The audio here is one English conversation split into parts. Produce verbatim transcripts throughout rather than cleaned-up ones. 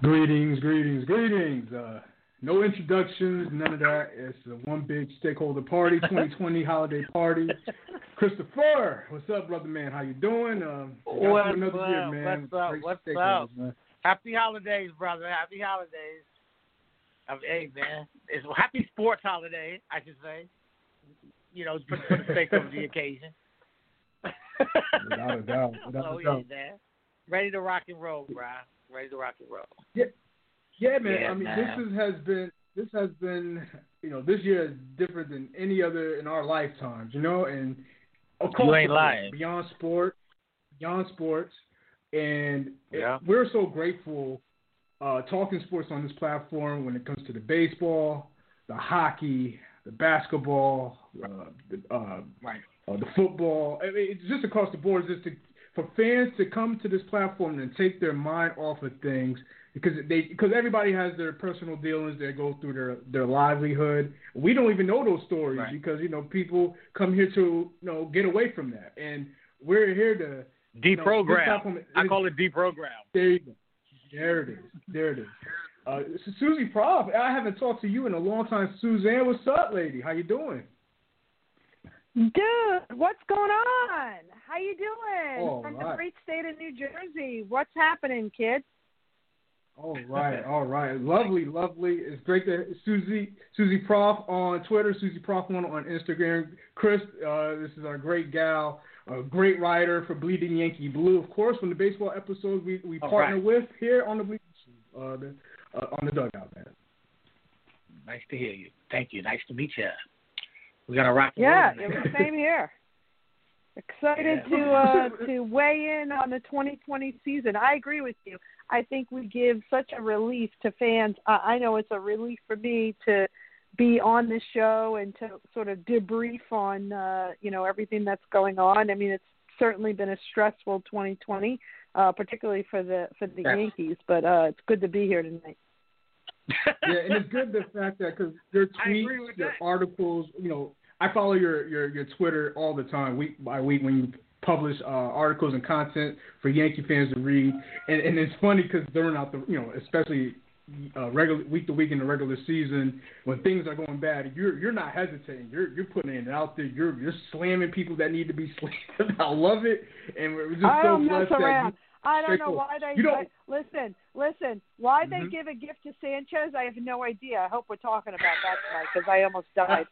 Greetings, greetings, greetings. Uh, no introductions, none of that. It's a one big stakeholder party, twenty twenty holiday party. Christopher, what's up, brother man? How you doing? Um, what's another up? year, man. What's up? Great What's stakeholders, up? man. Happy holidays, brother. Happy holidays. Um, hey, man. It's a happy sports holiday, I should say. You know, for, for the sake of the occasion. Without a doubt. Without oh, a yeah, doubt. man. Ready to rock and roll, bro. Ready to rock and roll. Yeah, yeah, man. Yeah, I mean, man. this is, has been this has been you know this year is different than any other in our lifetimes, you know, and across You ain't the board, lying. beyond sport, beyond sports, and Yeah. it, we're so grateful uh, talking sports on this platform when it comes to the baseball, the hockey, the basketball, uh, the uh, Right. uh, the football. I mean, it's just across the board. Just to, for fans to come to this platform and take their mind off of things because they because everybody has their personal dealings. They go through their their livelihood. We don't even know those stories Right. because you know people come here to you know get away from that, and we're here to Deprogram. You know, I call it deprogram. There you go. There it is. There it is. Uh, Susie Prof, I haven't talked to you in a long time. Suzanne, what's up, lady? How you doing? Dude, what's going on? How you doing? All From right. the great state of New Jersey. What's happening, kid? All right, all right. Lovely, lovely. It's great to Susie Susie Prof on Twitter, Susie Prof one on Instagram. Chris, uh, this is our great gal, a great writer for Bleeding Yankee Blue, of course, from the baseball episodes we, we All partner right. with here on the Bleeding uh, the, uh, on the dugout, man. Nice to hear you. Thank you. Nice to meet you. We're gonna rock and Yeah, roll. it was the same here. Excited Yeah. to uh, to weigh in on the twenty twenty season. I agree with you. I think we give such a relief to fans. Uh, I know it's a relief for me to be on this show and to sort of debrief on uh, you know everything that's going on. I mean, it's certainly been a stressful twenty twenty, uh, particularly for the for the Yes. Yankees. But uh, it's good to be here tonight. Yeah, and it's good the fact that because your I agree tweets, with your that. articles, you know, I follow your, your, your Twitter all the time, week by week, when you publish uh, articles and content for Yankee fans to read. And, and it's funny because during out the, you know, especially uh, regular week to week in the regular season, when things are going bad, you're you're not hesitating. You're you're putting it out there. You're you're slamming people that need to be slammed. I love it, and we're just I so don't mess blessed that around. you. I don't know straightforward. why they You don't. listen. Listen, why Mhm. they give a gift to Sanchez? I have no idea. I hope we're talking about that tonight because I almost died.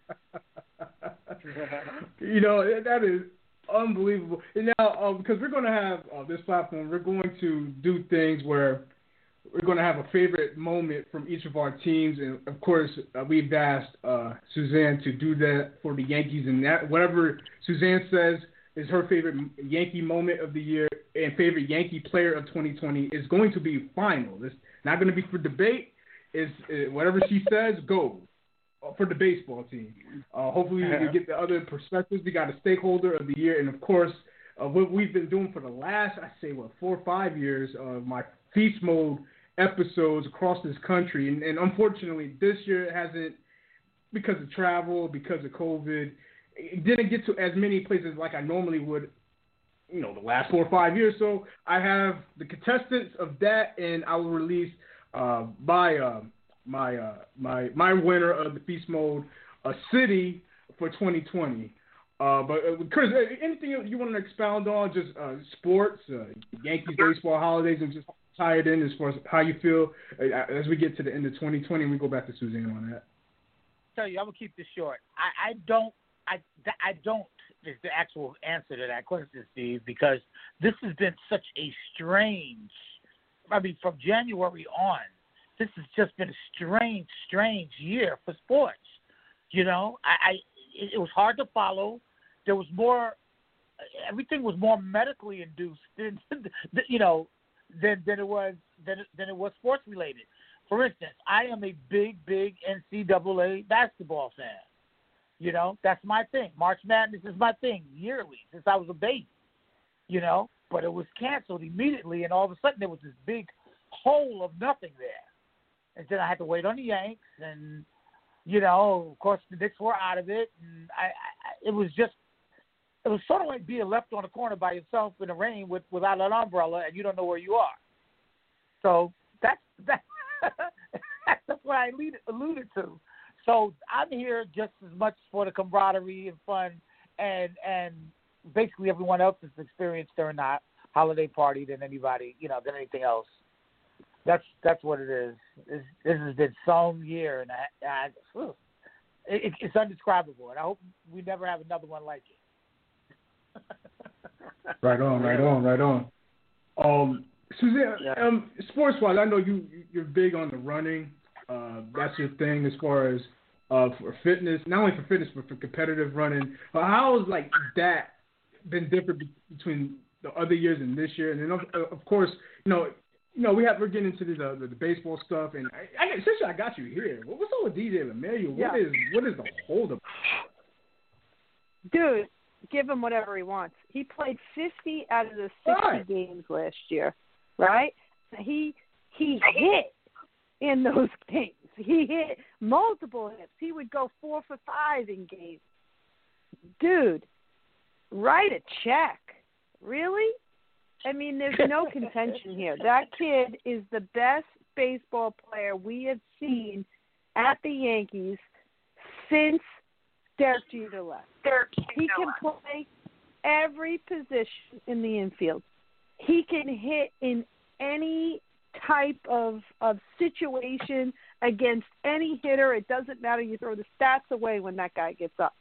You know, that is unbelievable. And now, uh, because we're going to have uh, this platform, we're going to do things where we're going to have a favorite moment from each of our teams. And, of course, uh, we've asked uh, Suzanne to do that for the Yankees. And that whatever Suzanne says is her favorite Yankee moment of the year and favorite Yankee player of twenty twenty is going to be final. It's not going to be for debate. It's, uh, whatever she says goes for the baseball team. Uh, hopefully we can get the other perspectives. We got a stakeholder of the year, and of course, uh, what we've been doing for the last, I say, what, four or five years of my feast mode episodes across this country, and, and unfortunately, this year it hasn't, because of travel, because of COVID, it didn't get to as many places like I normally would. You know, the last four or five years. So I have the contestants of that, and I will release uh, my uh, my uh, my my winner of the Feast Mode uh, city for twenty twenty. Uh, but uh, Chris, anything you want to expound on? Just uh, sports, uh, Yankees baseball holidays, and just tie it in as far as how you feel uh, as we get to the end of twenty twenty. And we go back to Suzanne on that. Tell you, I'm gonna keep this short. I, I don't. I, I don't. Is the actual answer to that question, Steve, because this has been such a strange. I mean, from January on, this has just been a strange, strange year for sports. You know, I, I it, it was hard to follow. There was more. Everything was more medically induced than you know than than it was than than it was sports related. For instance, I am a big, big N C double A basketball fan. You know, that's my thing. March Madness is my thing yearly since I was a baby, you know. But it was canceled immediately, and all of a sudden there was this big hole of nothing there. And then I had to wait on the Yanks, and, you know, of course the Knicks were out of it. And I, I, it was just, it was sort of like being left on a corner by yourself in the rain with, without an umbrella, and you don't know where you are. So that's that, that's what I alluded, alluded to. So I'm here just as much for the camaraderie and fun, and and basically everyone else's experience during the holiday party than anybody, you know, than anything else. That's that's what it is. This, this has been some year, and I, I, it, it's indescribable. And I hope we never have another one like it. Right on, right on, right on. Um, Suzanne, yeah. um, sports-wise, I know you you're big on the running. Uh, that's your thing as far as uh, for fitness, not only for fitness but for competitive running. Uh, how has like that been different be- between the other years and this year? And then of, of course, you know. You know, we have we're getting into the the, the baseball stuff, and I, I essentially I got you here. What's up with D J LeMahieu? What Yeah. is what is the holdup? Dude, give him whatever he wants. He played fifty out of the sixty Right. games last year, right? He he hit in those games. He hit multiple hits. He would go four for five in games. Dude, write a check. Really? I mean, there's no contention here. That kid is the best baseball player we have seen at the Yankees since Derek Jeter left. He can play every position in the infield. He can hit in any type of of situation against any hitter. It doesn't matter. You throw the stats away when that guy gets up.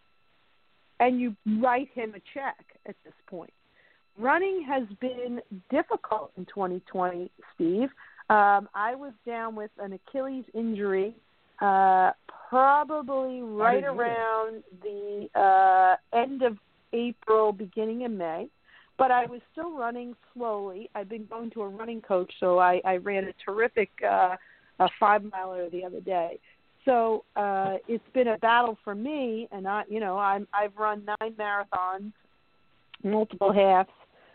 And you write him a check at this point. Running has been difficult in twenty twenty, Steve. Um, I was down with an Achilles injury uh, probably right around the uh, end of April, beginning of May. But I was still running slowly. I've been going to a running coach, so I, I ran a terrific uh, a five-miler the other day. So uh, it's been a battle for me, and I, you know, I'm, I've run nine marathons, multiple halves.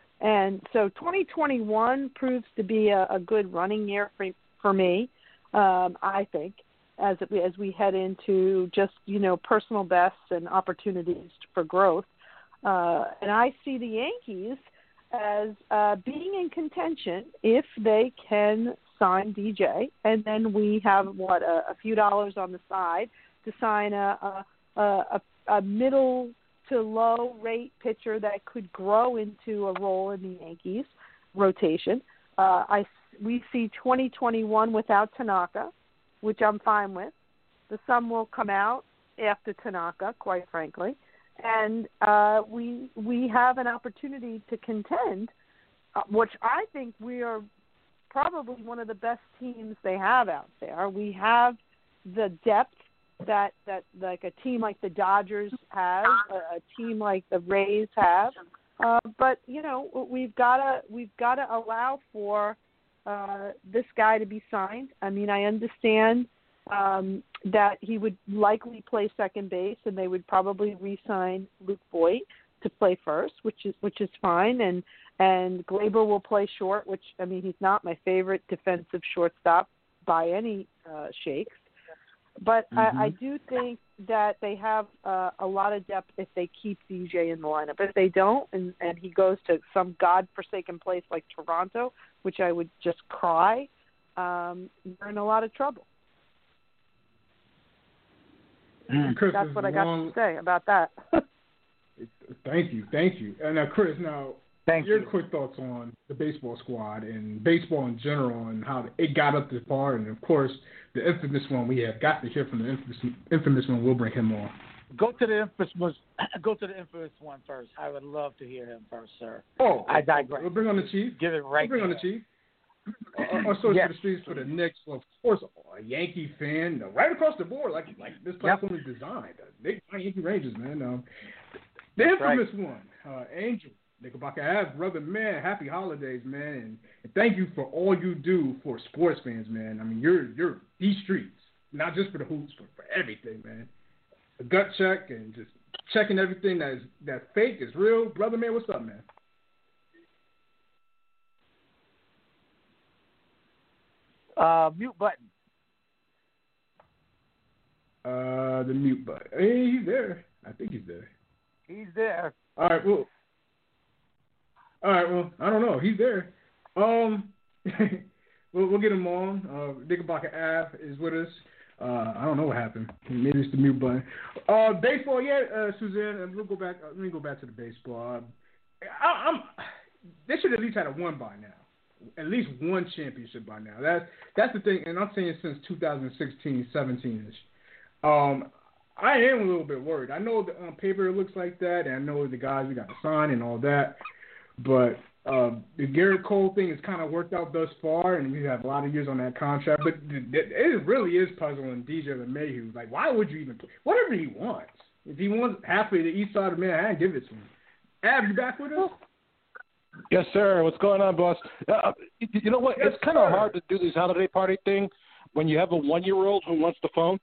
And so twenty twenty-one proves to be a, a good running year for, for me, um, I think, as it, as we head into just, you know, personal bests and opportunities for growth. Uh, and I see the Yankees as uh, being in contention if they can sign D J, and then we have, what, a, a few dollars on the side to sign a, a, a, a middle to low rate pitcher that could grow into a role in the Yankees rotation. Uh, I, we see twenty twenty-one without Tanaka, which I'm fine with. The sun will come out after Tanaka, quite frankly. And uh, we we have an opportunity to contend, uh, which I think we are probably one of the best teams they have out there. We have the depth that, that like a team like the Dodgers has, a, a team like the Rays have. Uh, but you know, we've gotta we've gotta allow for uh, this guy to be signed. I mean, I understand um, that he would likely play second base, and they would probably re-sign Luke Voit to play first, which is which is fine. And and Glaber will play short, which I mean, he's not my favorite defensive shortstop by any uh, shakes. But mm-hmm. I, I do think that they have uh, a lot of depth if they keep D J in the lineup. If they don't, and, and he goes to some godforsaken place like Toronto, which I would just cry, um, they're in a lot of trouble. Mm. Chris, that's what I got long... to say about that. Thank you, thank you. And now, Chris, now thank your you. quick thoughts on the baseball squad and baseball in general and how it got up this far, and of course the infamous one. We have got to hear from the infamous, infamous one. We'll bring him on. Go to the infamous. Go to the infamous one first. I would love to hear him first, sir. Oh, I digress. We'll bring on the chief. Give it right. We'll bring there. on the chief. Our source yes. for the streets for the Knicks. Well, of course, a Yankee fan, right across the board, like like this platform yep. is designed. Big Yankee Rangers, man. Um, the That's infamous right. one, uh, Angel Knickerbocker Ave, brother, man. Happy holidays, man, and, and thank you for all you do for sports fans, man. I mean, you're you're these streets, not just for the hoops, but for everything, man. A gut check and just checking everything that is that's fake is real, brother, man. What's up, man? Uh, mute button. Uh, the mute button. Hey, he's there. I think he's there. He's there. All right. Well. All right. Well, I don't know. He's there. Um. we'll, we'll get him on. Uh, Knickerbocker Ave is with us. Uh, I don't know what happened. Maybe it's the mute button. Uh, baseball, yeah, uh, Suzanne. We'll go back. Uh, let me go back to the baseball. Uh, I, I'm. They should at least had a one by now. At least one championship by now. That's that's the thing, and I'm saying since two thousand sixteen, seventeen ish. Um, I am a little bit worried. I know that on paper it looks like that, and I know the guys we got to sign and all that, but. Uh, the Garrett Cole thing has kind of worked out thus far, and we have a lot of years on that contract. But it really is puzzling D J LeMahieu. Like, why would you even play? Whatever he wants. If he wants halfway the east side of Manhattan, give it to him. Ab, you back with us? Yes, sir. What's going on, boss? Uh, you know what? Yes, it's kind of sir. hard to do this holiday party thing when you have a one-year-old who wants the phone.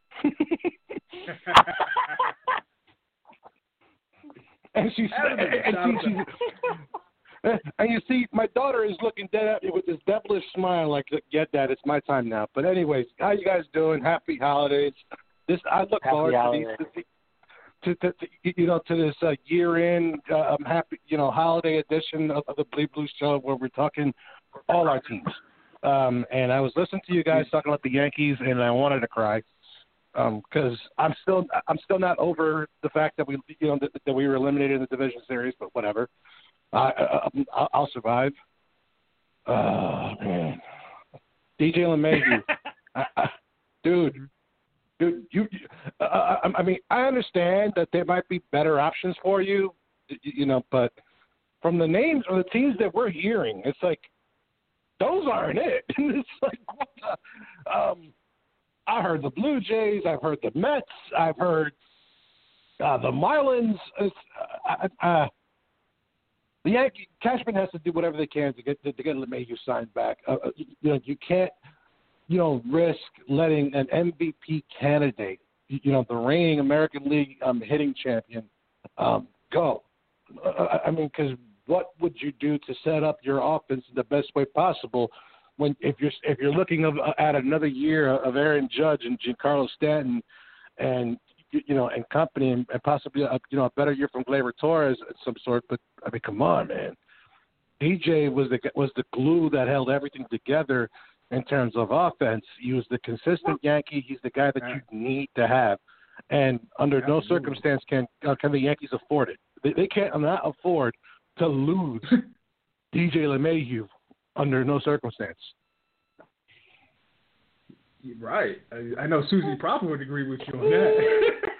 and she's and, and she, she's. And you see, my daughter is looking dead at me with this devilish smile, like, "Get that? It's my time now." But anyways, how you guys doing? Happy holidays! This I look Happy forward holidays. to these, to, to, to you know, to this uh, year-end, uh, um, happy, you know, holiday edition of, of the Bleed Blue Show, where we're talking all our teams. Um, and I was listening to you guys talking about the Yankees, and I wanted to cry because um, I'm still, I'm still not over the fact that we, you know, that, that we were eliminated in the division series. But whatever. I, I, I'll survive. Oh, man. D J LeMahieu. I, I, dude, dude, you, uh, I, I mean, I understand that there might be better options for you, you know, but from the names or the teams that we're hearing, it's like, those aren't it. It's like, what the? Um, I heard the Blue Jays. I've heard the Mets. I've heard uh, the Marlins. It's, uh, uh, The Yankee Cashman has to do whatever they can to get to, to get LeMahieu signed back. Uh, you, you know, you can't, you know, risk letting an M V P candidate, you know, the reigning American League um, hitting champion, um, go. Uh, I mean, because what would you do to set up your offense in the best way possible when if you're if you're looking of, uh, at another year of Aaron Judge and Giancarlo Stanton and you know, and company, and, and possibly a, you know a better year from Gleyber Torres of some sort. But I mean, come on, man. D J was the was the glue that held everything together in terms of offense. He was the consistent Yankee. He's the guy that you need to have, and under no circumstance can uh, can the Yankees afford it. They, they can't not afford to lose D J LeMahieu under no circumstance. Right. I, I know Susie probably would agree with you on that.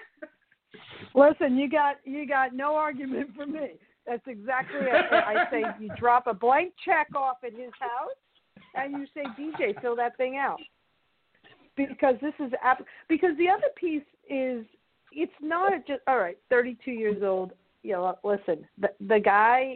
Listen, you got you got no argument from me. That's exactly it. I say you drop a blank check off at his house, and you say, D J, fill that thing out. Because this is because the other piece is it's not just all right. thirty-two years old. You know, listen, the the guy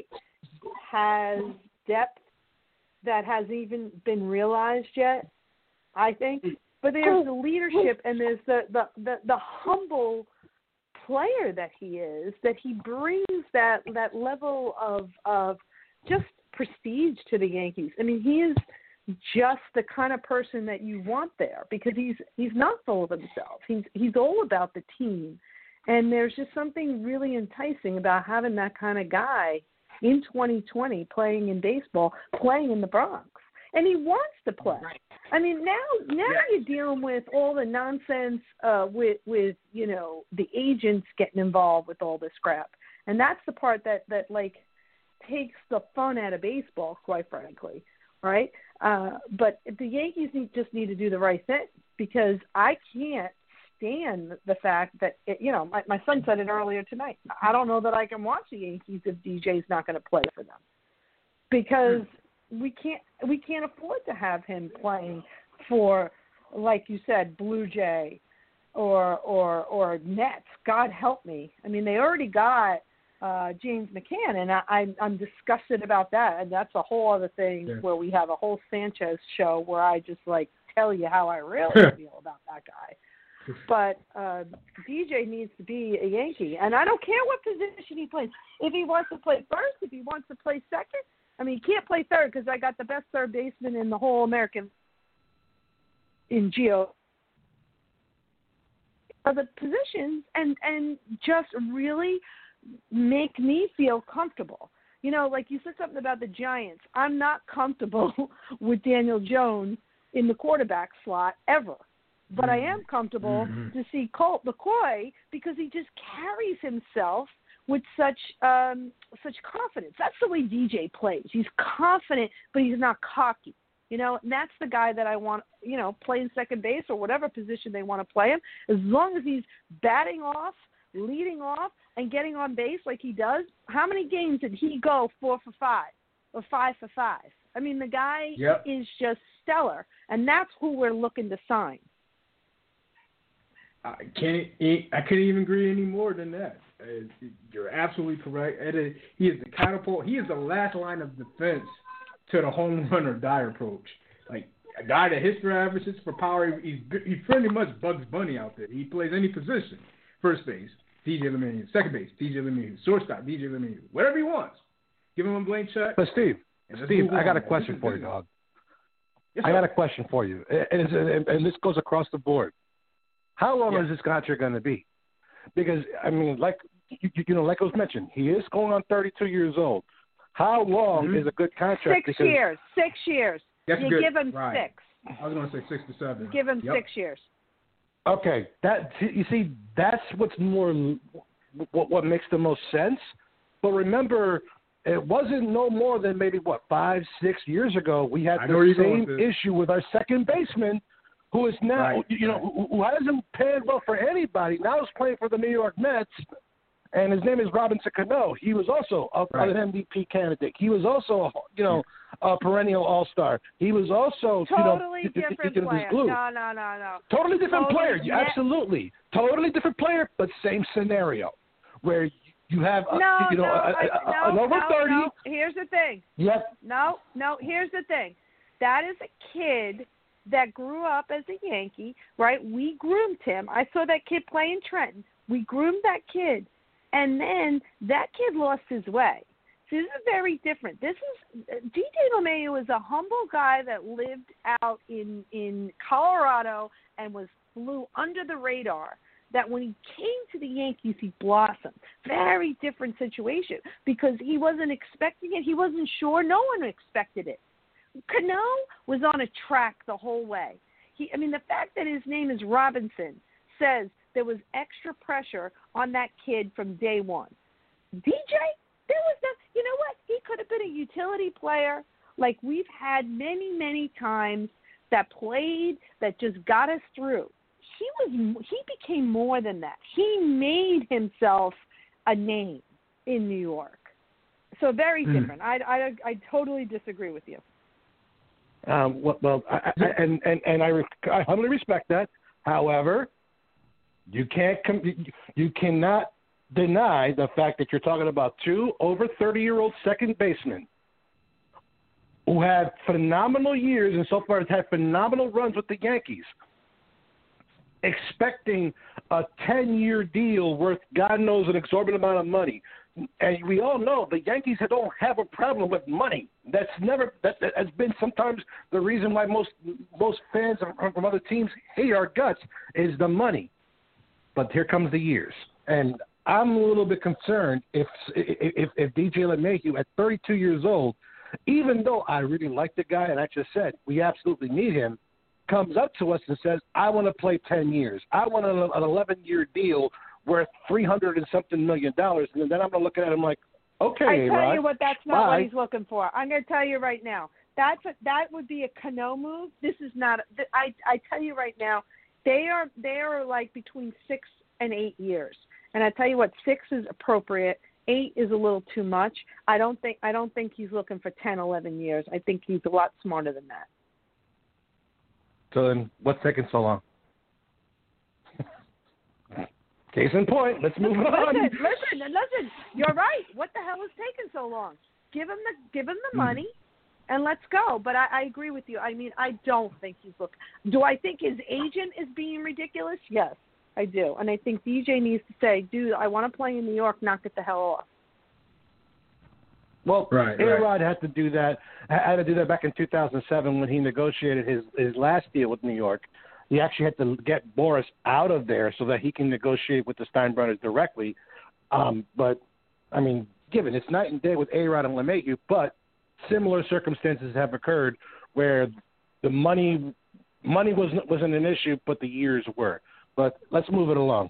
has depth that hasn't even been realized yet, I think. But there's the leadership and there's the, the, the, the humble player that he is, that he brings that that level of of just prestige to the Yankees. I mean, he is just the kind of person that you want there because he's he's not full of himself. He's he's all about the team. And there's just something really enticing about having that kind of guy in twenty twenty playing in baseball, playing in the Bronx. And he wants to play. Right. I mean, now now Yeah. you're dealing with all the nonsense uh, with with you know the agents getting involved with all this crap, and that's the part that that like takes the fun out of baseball, quite frankly, right? Uh, but the Yankees need, just need to do the right thing because I can't stand the fact that it, you know my, my son said it earlier tonight. I don't know that I can watch the Yankees if D J's not going to play for them because. Hmm. We can't we can't afford to have him playing for, like you said, Blue Jay or or or Nets. God help me. I mean, they already got uh, James McCann, and I, I'm I'm disgusted about that. And that's a whole other thing yeah. where we have a whole Sanchez show where I just like tell you how I really feel about that guy. But uh, D J needs to be a Yankee, and I don't care what position he plays. If he wants to play first, if he wants to play second. I mean, he can't play third because I got the best third baseman in the whole American in Gio. Other positions and, and just really make me feel comfortable You know, like you said something about the Giants. I'm not comfortable with Daniel Jones in the quarterback slot ever. But I am comfortable mm-hmm. to see Colt McCoy because he just carries himself with such um, such confidence. That's the way D J plays. He's confident, but he's not cocky. You know, and that's the guy that I want, you know, playing second base or whatever position they want to play him. As long as he's batting off, leading off, and getting on base like he does. How many games did he go four for five or five for five? I mean, the guy yep. is just stellar, and that's who we're looking to sign. I can't. I couldn't even agree any more than that. Uh, you're absolutely correct. Ed, he is the catapult. He is the last line of defense to the home run or die approach. Like a guy that hits for average, hits for power. He's he's pretty much Bugs Bunny out there. He plays any position. First base, D J LeMahieu. Second base, D J LeMahieu. Shortstop, D J LeMahieu. Whatever he wants. Give him a blank check. But Steve, Steve, I got a question for you, dog. Yes, I got a question for you, and, and, and this goes across the board. How long yeah. is this contract going to be? Because, I mean, like you, you know, like it was mentioned, he is going on thirty-two years old. How long mm-hmm. is a good contract? Six because, years. Six years. That's you good. give him right. six. I was going to say six to seven. You give him yep. six years. Okay, that you see, that's what's more what what makes the most sense. But remember, it wasn't no more than maybe what five, six years ago. We had the same issue with our second baseman, who is now, right, you know, right. who, who hasn't panned well for anybody. Now he's playing for the New York Mets, and his name is Robinson Cano. He was also a, right. an M V P candidate. He was also, you know, a perennial All-Star. He was also, totally you know, different you know, player. glue. No, no, no, no. Totally different totally player. ne- Absolutely, totally different player, but same scenario where you have, a, no, you know, no, a, a, I, an no, over no, thirty. No. Here's the thing. Yep. No, no. Here's the thing. That is a kid that grew up as a Yankee, right? We groomed him. I saw that kid play in Trenton. We groomed that kid. And then that kid lost his way. So this is very different. This is D J LeMahieu is a humble guy that lived out in, in Colorado and was flew under the radar. That when he came to the Yankees, he blossomed. Very different situation because he wasn't expecting it. He wasn't sure. No one expected it. Cano was on a track the whole way. He, I mean, the fact that his name is Robinson says there was extra pressure on that kid from day one. D J, there was no, you know what? He could have been a utility player like we've had many, many times that played, that just got us through. He was, he became more than that. He made himself a name in New York. So very mm. different. I, I, I totally disagree with you. Um, well, well I, I, and and and I, I humbly respect that. However, you can't you cannot deny the fact that you're talking about two over thirty-year-old second basemen who had phenomenal years and so far has had phenomenal runs with the Yankees, expecting a ten-year deal worth God knows an exorbitant amount of money. And we all know the Yankees don't have a problem with money. That's never that, that has been sometimes the reason why most most fans from other teams hate our guts is the money. But here comes the years, and I'm a little bit concerned if if, if D J LeMahieu at thirty-two years old, even though I really like the guy and I just said we absolutely need him, comes up to us and says, I want to play ten years. I want an, an eleven-year deal worth three hundred and something million dollars. And then I'm going to look at him like, okay, I tell Rod, you what, that's not bye. what he's looking for. I'm going to tell you right now. That's a, that would be a Cano move. This is not. I I tell you right now, they are they are like between six and eight years. And I tell you what, six is appropriate. Eight is a little too much. I don't think I don't think he's looking for ten, eleven years. I think he's a lot smarter than that. So then, what's taking so long? Case in point. Let's move listen, on. Listen, listen, listen. You're right. What the hell is taking so long? Give him the give him the money, and let's go. But I, I agree with you. I mean, I don't think he's looking. Do I think his agent is being ridiculous? Yes, I do. And I think D J needs to say, dude, I want to play in New York. Knock it the hell off. Well, right, A-Rod right. had to do that. Had to do that back in two thousand seven when he negotiated his his last deal with New York. He actually had to get Boris out of there so that he can negotiate with the Steinbrenners directly. Um, but I mean, given. It's night and day with A-Rod and LeMahieu, but similar circumstances have occurred where the money money wasn't wasn't an issue, but the years were. But let's move it along.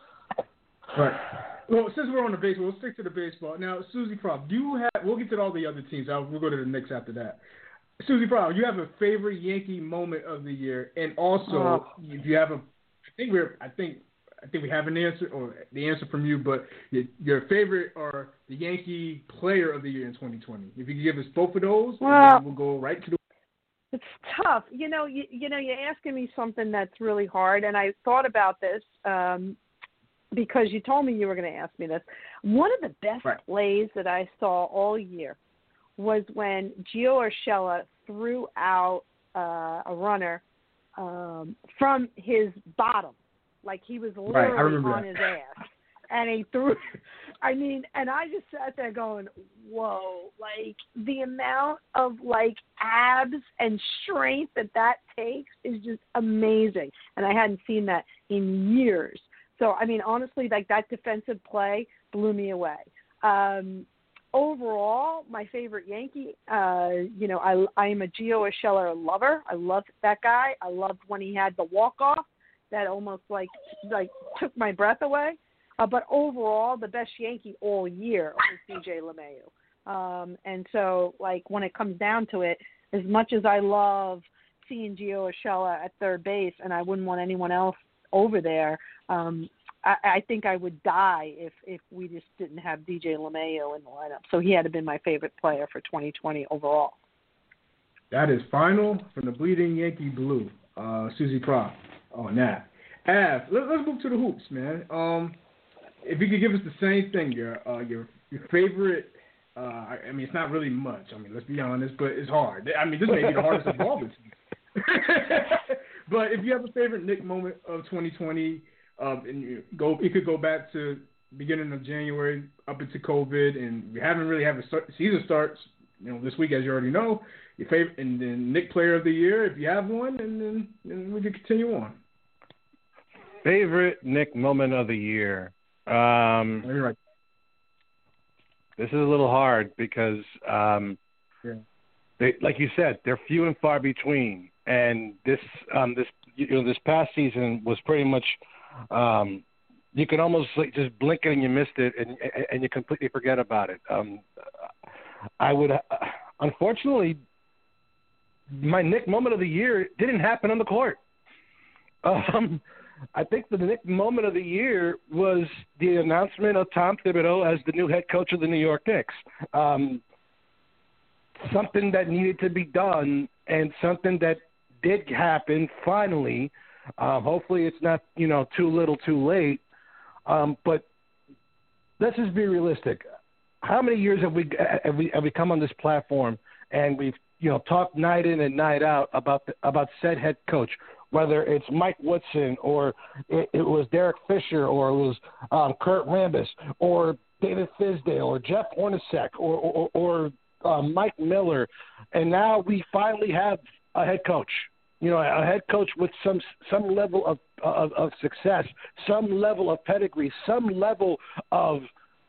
Right. Well, since we're on the baseball, we'll stick to the baseball. Now, Susie Prop, do you have – we'll get to all the other teams. I'll, we'll go to the Knicks after that. Susie Prop, you have a favorite Yankee moment of the year, and also Oh. if you have a – I think we're – I think I think we have an answer or the answer from you, but your, your favorite or the Yankee player of the year in twenty twenty. If you could give us both of those, Well, and then we'll go right to the – It's tough. You know, you, you know, you're asking me something that's really hard, and I thought about this um, because you told me you were going to ask me this. One of the best Right. plays that I saw all year was when Gio Urshela threw out uh, a runner um, from his bottom, like he was Right, I literally remember on that. his ass, and he threw. I mean, and I just sat there going, whoa, like the amount of like abs and strength that that takes is just amazing. And I hadn't seen that in years. So, I mean, honestly, like that defensive play blew me away. Um, overall, my favorite Yankee, uh, you know, I, I am a Gio Urshela lover. I loved that guy. I loved when he had the walk-off that almost like like took my breath away. Uh, but overall, the best Yankee all year was D J LeMahieu. Um, and so, like, when it comes down to it, as much as I love seeing Gio Urshela at third base, and I wouldn't want anyone else over there, um, I, I think I would die if, if we just didn't have D J LeMahieu in the lineup. So he had to be my favorite player for twenty twenty overall. That is final from the Bleeding Yankee Blue. Uh, Susie Prop on that. Av, let, let's move to the hoops, man. Um, if you could give us the same thing, your uh, your your favorite. Uh, I, I mean, it's not really much. I mean, let's be honest, but it's hard. I mean, this may be the hardest of all the teams. But if you have a favorite Knick moment of twenty twenty, um, and you go, it could go back to beginning of January up into COVID, and we haven't really had a start, season starts. You know, this week, as you already know, your favorite and then Knick Player of the Year, if you have one, and then and we can continue on. Favorite Knick moment of the year. Um, You're right. This is a little hard because, um, Yeah. they, like you said, they're few and far between. And this, um, this, you know, this past season was pretty much, um, you can almost like just blink it and you missed it, and and you completely forget about it. Um, I would, uh, unfortunately, my Knick moment of the year didn't happen on the court. Um, I think the Knick moment of the year was the announcement of Tom Thibodeau as the new head coach of the New York Knicks. Um, something that needed to be done and something that did happen finally. Um, hopefully it's not, you know, too little too late. Um, but let's just be realistic. How many years have we, have we have we come on this platform and we've, you know, talked night in and night out about the, about said head coach? Whether it's Mike Woodson or it, it was Derek Fisher or it was um, Kurt Rambis or David Fizdale or Jeff Hornacek or, or, or uh, Mike Miller. And now we finally have a head coach, you know, a head coach with some some level of, of, of success, some level of pedigree, some level of,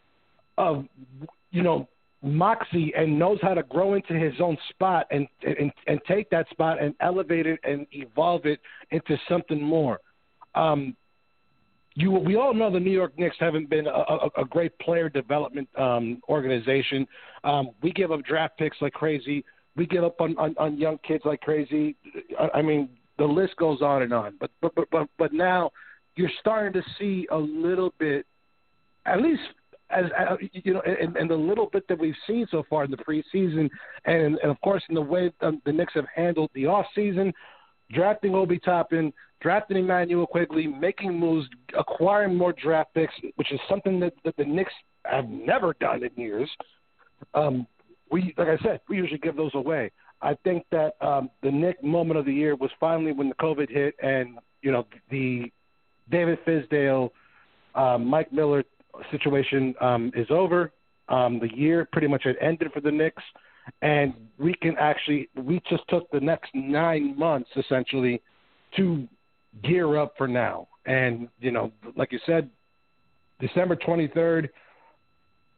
of you know, moxie, and knows how to grow into his own spot and, and and take that spot and elevate it and evolve it into something more. Um, you we all know the New York Knicks haven't been a, a, a great player development um, organization. Um, we give up draft picks like crazy. We give up on, on, on young kids like crazy. I, I mean, the list goes on and on. But but but but, but now you're starting to see a little bit, at least. As uh, you know, and, and the little bit that we've seen so far in the preseason, and, and of course in the way um, the Knicks have handled the offseason, drafting Obi Toppin, drafting Emmanuel Quigley, making moves, acquiring more draft picks, which is something that, that the Knicks have never done in years. Um, we, like I said, we usually give those away. I think that um, the Knick moment of the year was finally when the COVID hit, and you know the David Fizdale, uh, Mike Miller situation um, is over. Um, the year pretty much had ended for the Knicks, and we can actually we just took the next nine months essentially to gear up for now. And you know, like you said, December twenty-third,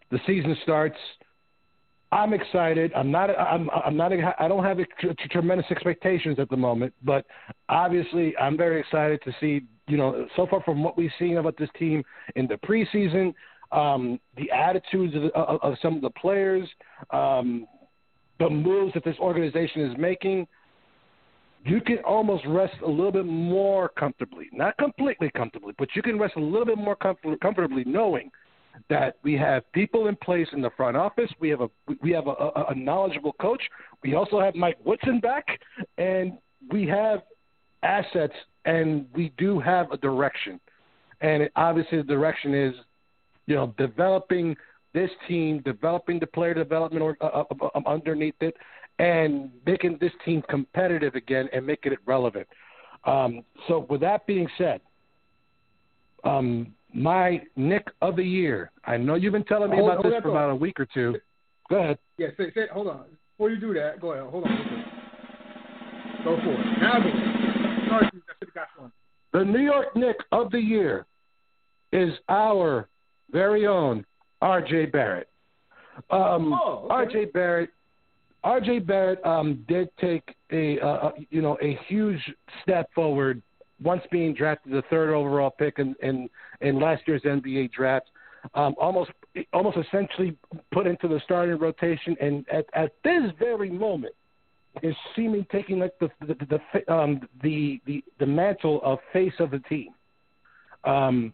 the season starts. I'm excited. I'm not. I'm. I'm not. I don't have a tr- tremendous expectations at the moment, but obviously, I'm very excited to see. You know, so far from what we've seen about this team in the preseason, um, the attitudes of, of, of some of the players, um, the moves that this organization is making, you can almost rest a little bit more comfortably. Not completely comfortably, but you can rest a little bit more comfort- comfortably knowing that we have people in place in the front office. We have a we have a, a, a knowledgeable coach. We also have Mike Woodson back, and we have assets, and we do have a direction. And it, obviously, the direction is, you know, developing this team, developing the player development or, uh, uh, underneath it, and making this team competitive again and making it relevant. Um, so, with that being said, um. My Nick of the year. I know you've been telling me hold, about hold this for about a week or two. Go ahead. Yeah, say, say, hold on. Before you do that, go ahead. Hold on. Go for it. Now go. Sorry, I should have got one. The New York Nick of the year is our very own R J Barrett. Um, oh, okay. R J Barrett. R J Barrett um, did take a uh, you know a huge step forward. Once being drafted the third overall pick in, in, in last year's N B A draft, um, almost almost essentially put into the starting rotation, and at, at this very moment is seeming taking like the the the, um, the the the mantle of face of the team. Um,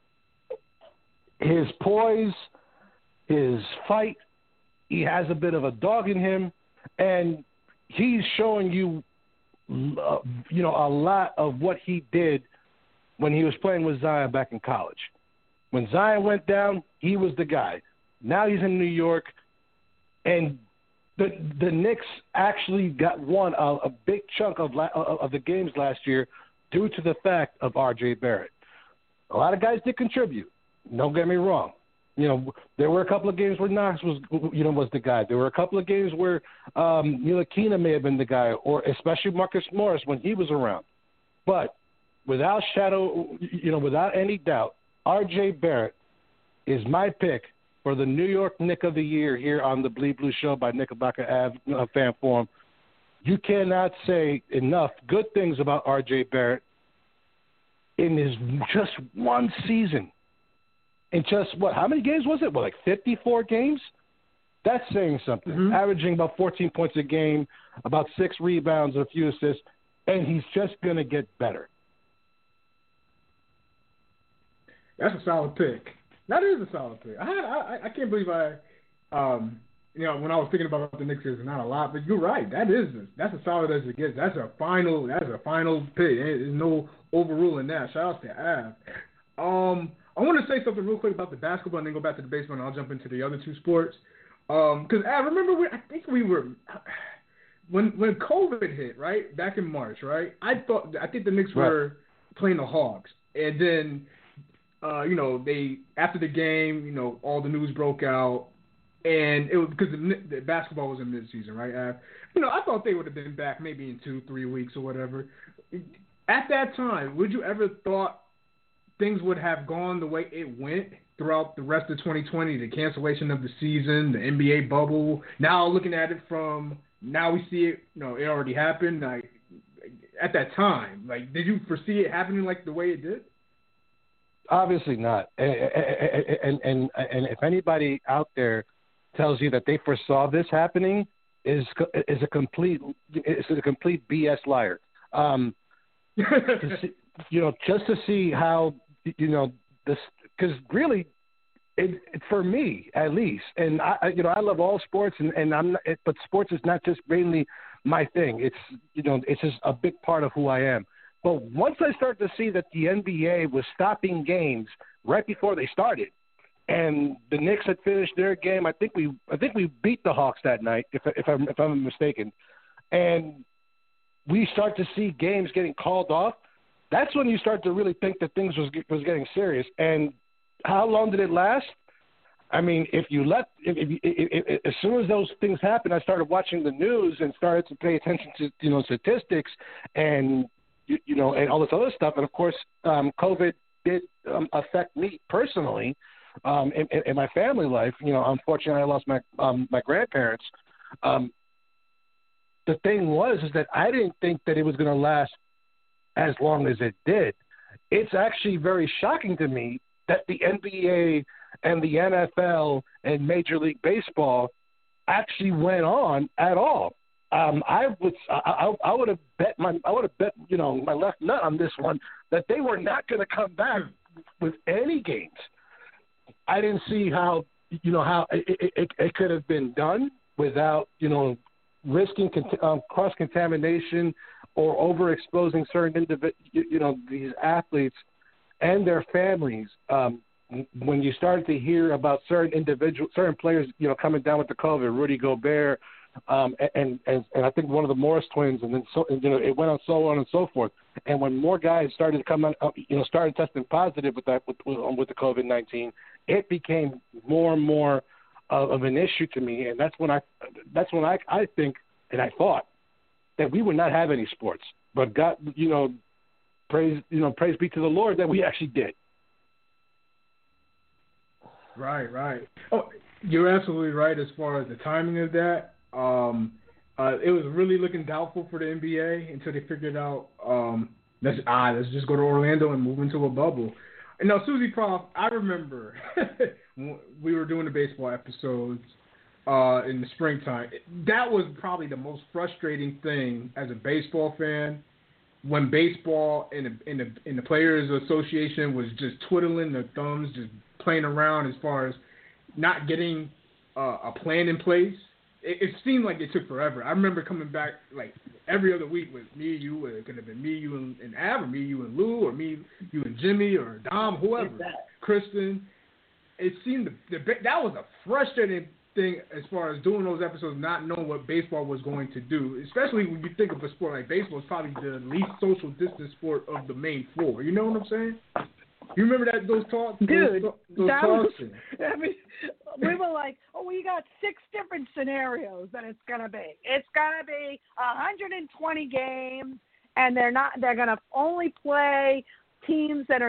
his poise, his fight, he has a bit of a dog in him, and he's showing you. Uh, you know, a lot of what he did when he was playing with Zion back in college. When Zion went down, he was the guy. Now he's in New York, and the the Knicks actually got won a, a big chunk of la- of the games last year due to the fact of R J Barrett. A lot of guys did contribute. Don't get me wrong. You know, there were a couple of games where Knox was, you know, was the guy. There were a couple of games where um, Ntilikina may have been the guy, or especially Marcus Morris when he was around. But without shadow, you know, without any doubt, R J Barrett is my pick for the New York Knick of the Year here on the Bleed Blue Show by Knickerbocker Ave uh, Fan Forum. You cannot say enough good things about R J Barrett in his just one season. In just, what, how many games was it? What, like fifty-four games? That's saying something. Mm-hmm. Averaging about fourteen points a game, about six rebounds and a few assists, and he's just going to get better. That's a solid pick. That is a solid pick. I had, I, I can't believe I, um, you know, when I was thinking about the Knicks, there's not a lot, but you're right. That is, a, that's as solid as it gets. That's a final, that's a final pick. There's no overruling that. Shout out to Av. Um, I want to say something real quick about the basketball and then go back to the baseball, and I'll jump into the other two sports. Because um, I remember, we, I think we were when when COVID hit, right, back in March, right. I thought I think the Knicks right. were playing the Hawks, and then uh, you know they after the game, you know all the news broke out, and it was because the, the basketball was in mid-season, right. Uh, you know I thought they would have been back maybe in two, three weeks or whatever. At that time, would you ever thought things would have gone the way it went throughout the rest of twenty twenty, the cancellation of the season, the N B A bubble? Now looking at it from now, we see it. You know, it already happened. Like at that time, like did you foresee it happening like the way it did? Obviously not. And and and, and if anybody out there tells you that they foresaw this happening, is is a complete is a complete B S liar. Um, to see, you know, just to see how. You know, this because really, it, it, for me at least, and I, you know, I love all sports, and, and I'm, not, it, but sports is not just mainly my thing. It's you know, it's just a big part of who I am. But once I start to see that the N B A was stopping games right before they started, and the Knicks had finished their game, I think we, I think we beat the Hawks that night, if if I'm if I'm mistaken, and we start to see games getting called off. That's when you start to really think that things was was getting serious. And how long did it last? I mean, if you let, if, if, if, if, as soon as those things happened, I started watching the news and started to pay attention to, you know, statistics and, you, you know, and all this other stuff. And of course, um, COVID did um, affect me personally. um, in, in, in my family life, you know, unfortunately, I lost my um, my grandparents. Um, the thing was is that I didn't think that it was going to last as long as it did. It's actually very shocking to me that the N B A and the N F L and Major League Baseball actually went on at all. Um, I would I, I, I would have bet my I would have bet you know my left nut on this one that they were not going to come back with any games. I didn't see how you know how it, it, it could have been done without you know risking um, cross contamination or overexposing certain individ you know these athletes and their families. Um, when you started to hear about certain individual certain players you know coming down with the COVID, Rudy Gobert. Um, and, and and I think one of the Morris twins, and then so you know it went on so on and so forth. And when more guys started to come, on, you know, started testing positive with that with with the COVID nineteen, it became more and more of, of an issue to me. And that's when I that's when I I think and I thought that we would not have any sports. But God, you know, praise you know praise be to the Lord that we actually did. Right, right. Oh, you're absolutely right as far as the timing of that. Um, uh, it was really looking doubtful for the N B A until they figured out um, let's ah let's just go to Orlando and move into a bubble. And now, Susie Prof, I remember we were doing the baseball episodes uh, in the springtime. That was probably the most frustrating thing as a baseball fan when baseball and the, and the, and the Players Association was just twiddling their thumbs, just playing around as far as not getting uh, a plan in place. It seemed like it took forever. I remember coming back like every other week with me, you, it could have been me, you, and, and Av, or me, you, and Lou, or me, you, and Jimmy, or Dom, whoever, Kristen. It seemed the, the, that was a frustrating thing as far as doing those episodes, not knowing what baseball was going to do, especially when you think of a sport like baseball. It's probably the least social distance sport of the main four. You know what I'm saying? You remember that those talks? Dude, those, those that talks? was, I mean, we were like, oh, we got six different scenarios that it's going to be. It's going to be one hundred twenty games, and they're not. They're going to only play teams that are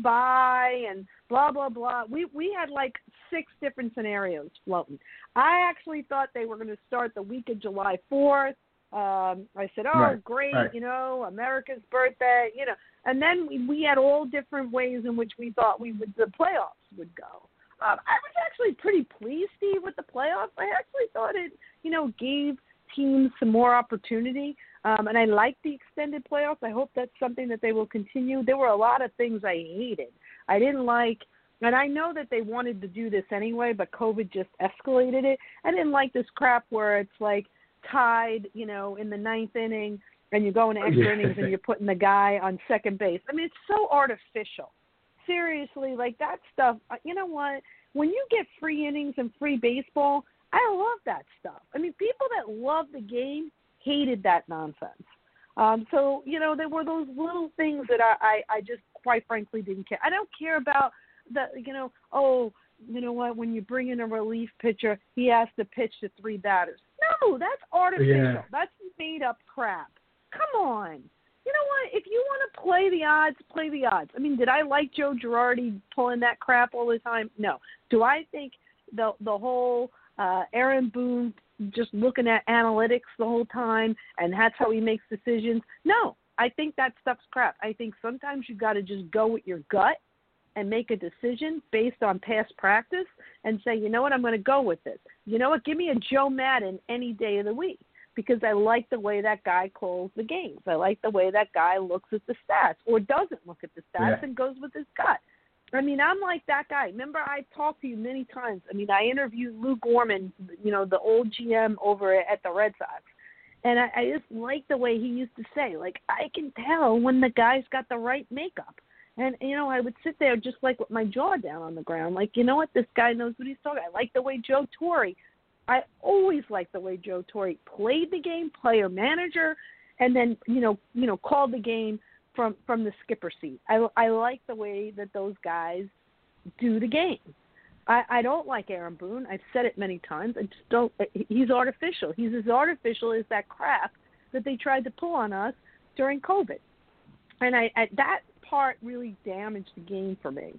nearby and blah, blah, blah. We, we had like six different scenarios floating. I actually thought they were going to start the week of July fourth. Um, I said, oh, right, great, right. you know, America's birthday, you know. And then we, we had all different ways in which we thought we would the playoffs would go. Um, I was actually pretty pleased, Steve, with the playoffs. I actually thought it, you know, gave teams some more opportunity. Um, and I liked the extended playoffs. I hope that's something that they will continue. There were a lot of things I hated. I didn't like, and I know that they wanted to do this anyway, but COVID just escalated it. I didn't like this crap where it's like tied, you know, in the ninth inning, and you go into extra yeah. innings and you're putting the guy on second base. I mean, it's so artificial. Seriously, like that stuff, you know what? When you get free innings and free baseball, I love that stuff. I mean, people that love the game hated that nonsense. Um, so, you know, there were those little things that I, I, I just quite frankly didn't care. I don't care about the, you know, oh, you know what, when you bring in a relief pitcher, he has to pitch to three batters. No, that's artificial. Yeah. That's made up crap. Come on. You know what? If you want to play the odds, play the odds. I mean, did I like Joe Girardi pulling that crap all the time? No. Do I think the the whole uh, Aaron Boone just looking at analytics the whole time and that's how he makes decisions? No. I think that stuff's crap. I think sometimes you got to just go with your gut and make a decision based on past practice and say, you know what, I'm going to go with this. You know what, give me a Joe Madden any day of the week. Because I like the way that guy calls the games. I like the way that guy looks at the stats or doesn't look at the stats yeah. and goes with his gut. I mean, I'm like that guy. Remember, I talked to you many times. I mean, I interviewed Lou Gorman, you know, the old G M over at the Red Sox. And I, I just like the way he used to say, like, I can tell when the guy's got the right makeup. And, you know, I would sit there just like with my jaw down on the ground. Like, you know what? This guy knows what he's talking. I like the way Joe Torre I always liked the way Joe Torre played the game, player manager, and then you know, you know, called the game from, from the skipper seat. I, I like the way that those guys do the game. I, I don't like Aaron Boone. I've said it many times. I just don't. He's artificial. He's as artificial as that crap that they tried to pull on us during COVID, and I, I that part really damaged the game for me.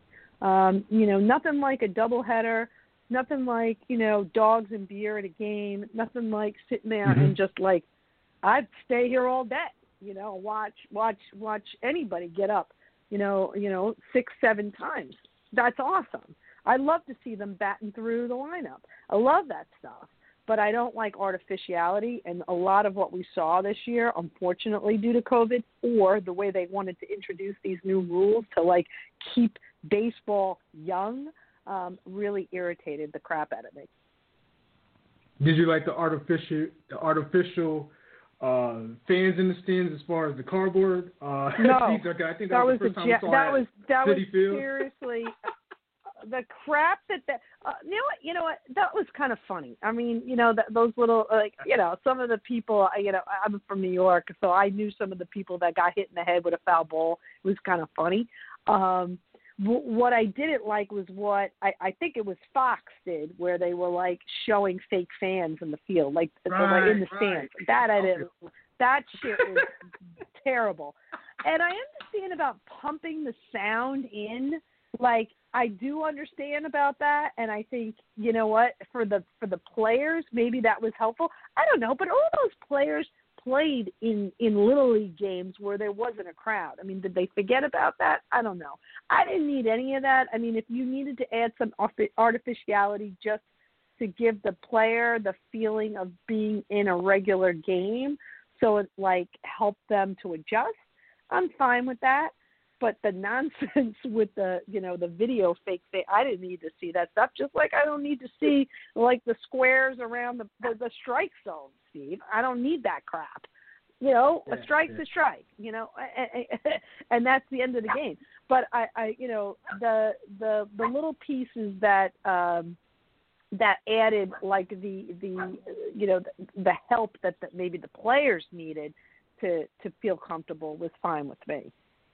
Um, you know, nothing like a doubleheader, nothing like, you know, dogs and beer at a game, nothing like sitting there mm-hmm. and just like, I'd stay here all day, you know, watch, watch, watch anybody get up, you know, you know, six, seven times. That's awesome. I love to see them batting through the lineup. I love that stuff, but I don't like artificiality. And a lot of what we saw this year, unfortunately, due to COVID or the way they wanted to introduce these new rules to like keep baseball young, um, really irritated the crap out of me. Did you like the artificial, the artificial uh, fans in the stands as far as the cardboard? Uh, no, I think that, that was, was the first time ge- we saw that was that City was Field. seriously the crap that that uh, you know what you know what that was kind of funny. I mean, you know that those little like you know some of the people you know I'm from New York, so I knew some of the people that got hit in the head with a foul ball. It was kind of funny. Um, What I didn't like was what I, I think it was Fox did, where they were like showing fake fans in the field, like, right, like in the right. stands. That I didn't. That shit was terrible. And I understand about pumping the sound in. Like I do understand about that, and I think you know what for the for the players maybe that was helpful. I don't know, but all those players played in, in Little League games where there wasn't a crowd. I mean, did they forget about that? I don't know. I didn't need any of that. I mean, if you needed to add some artificiality just to give the player the feeling of being in a regular game so it, like, helped them to adjust, I'm fine with that. But the nonsense with the, you know, the video fake thing, I didn't need to see that stuff. Just like I don't need to see, like, the squares around the the, the strike zone, Steve. I don't need that crap. You know, yeah, a strike's yeah. a strike, you know, and that's the end of the game. But, I, I you know, the the the little pieces that um, that added, like, the, the you know, the, the help that the, maybe the players needed to, to feel comfortable was fine with me.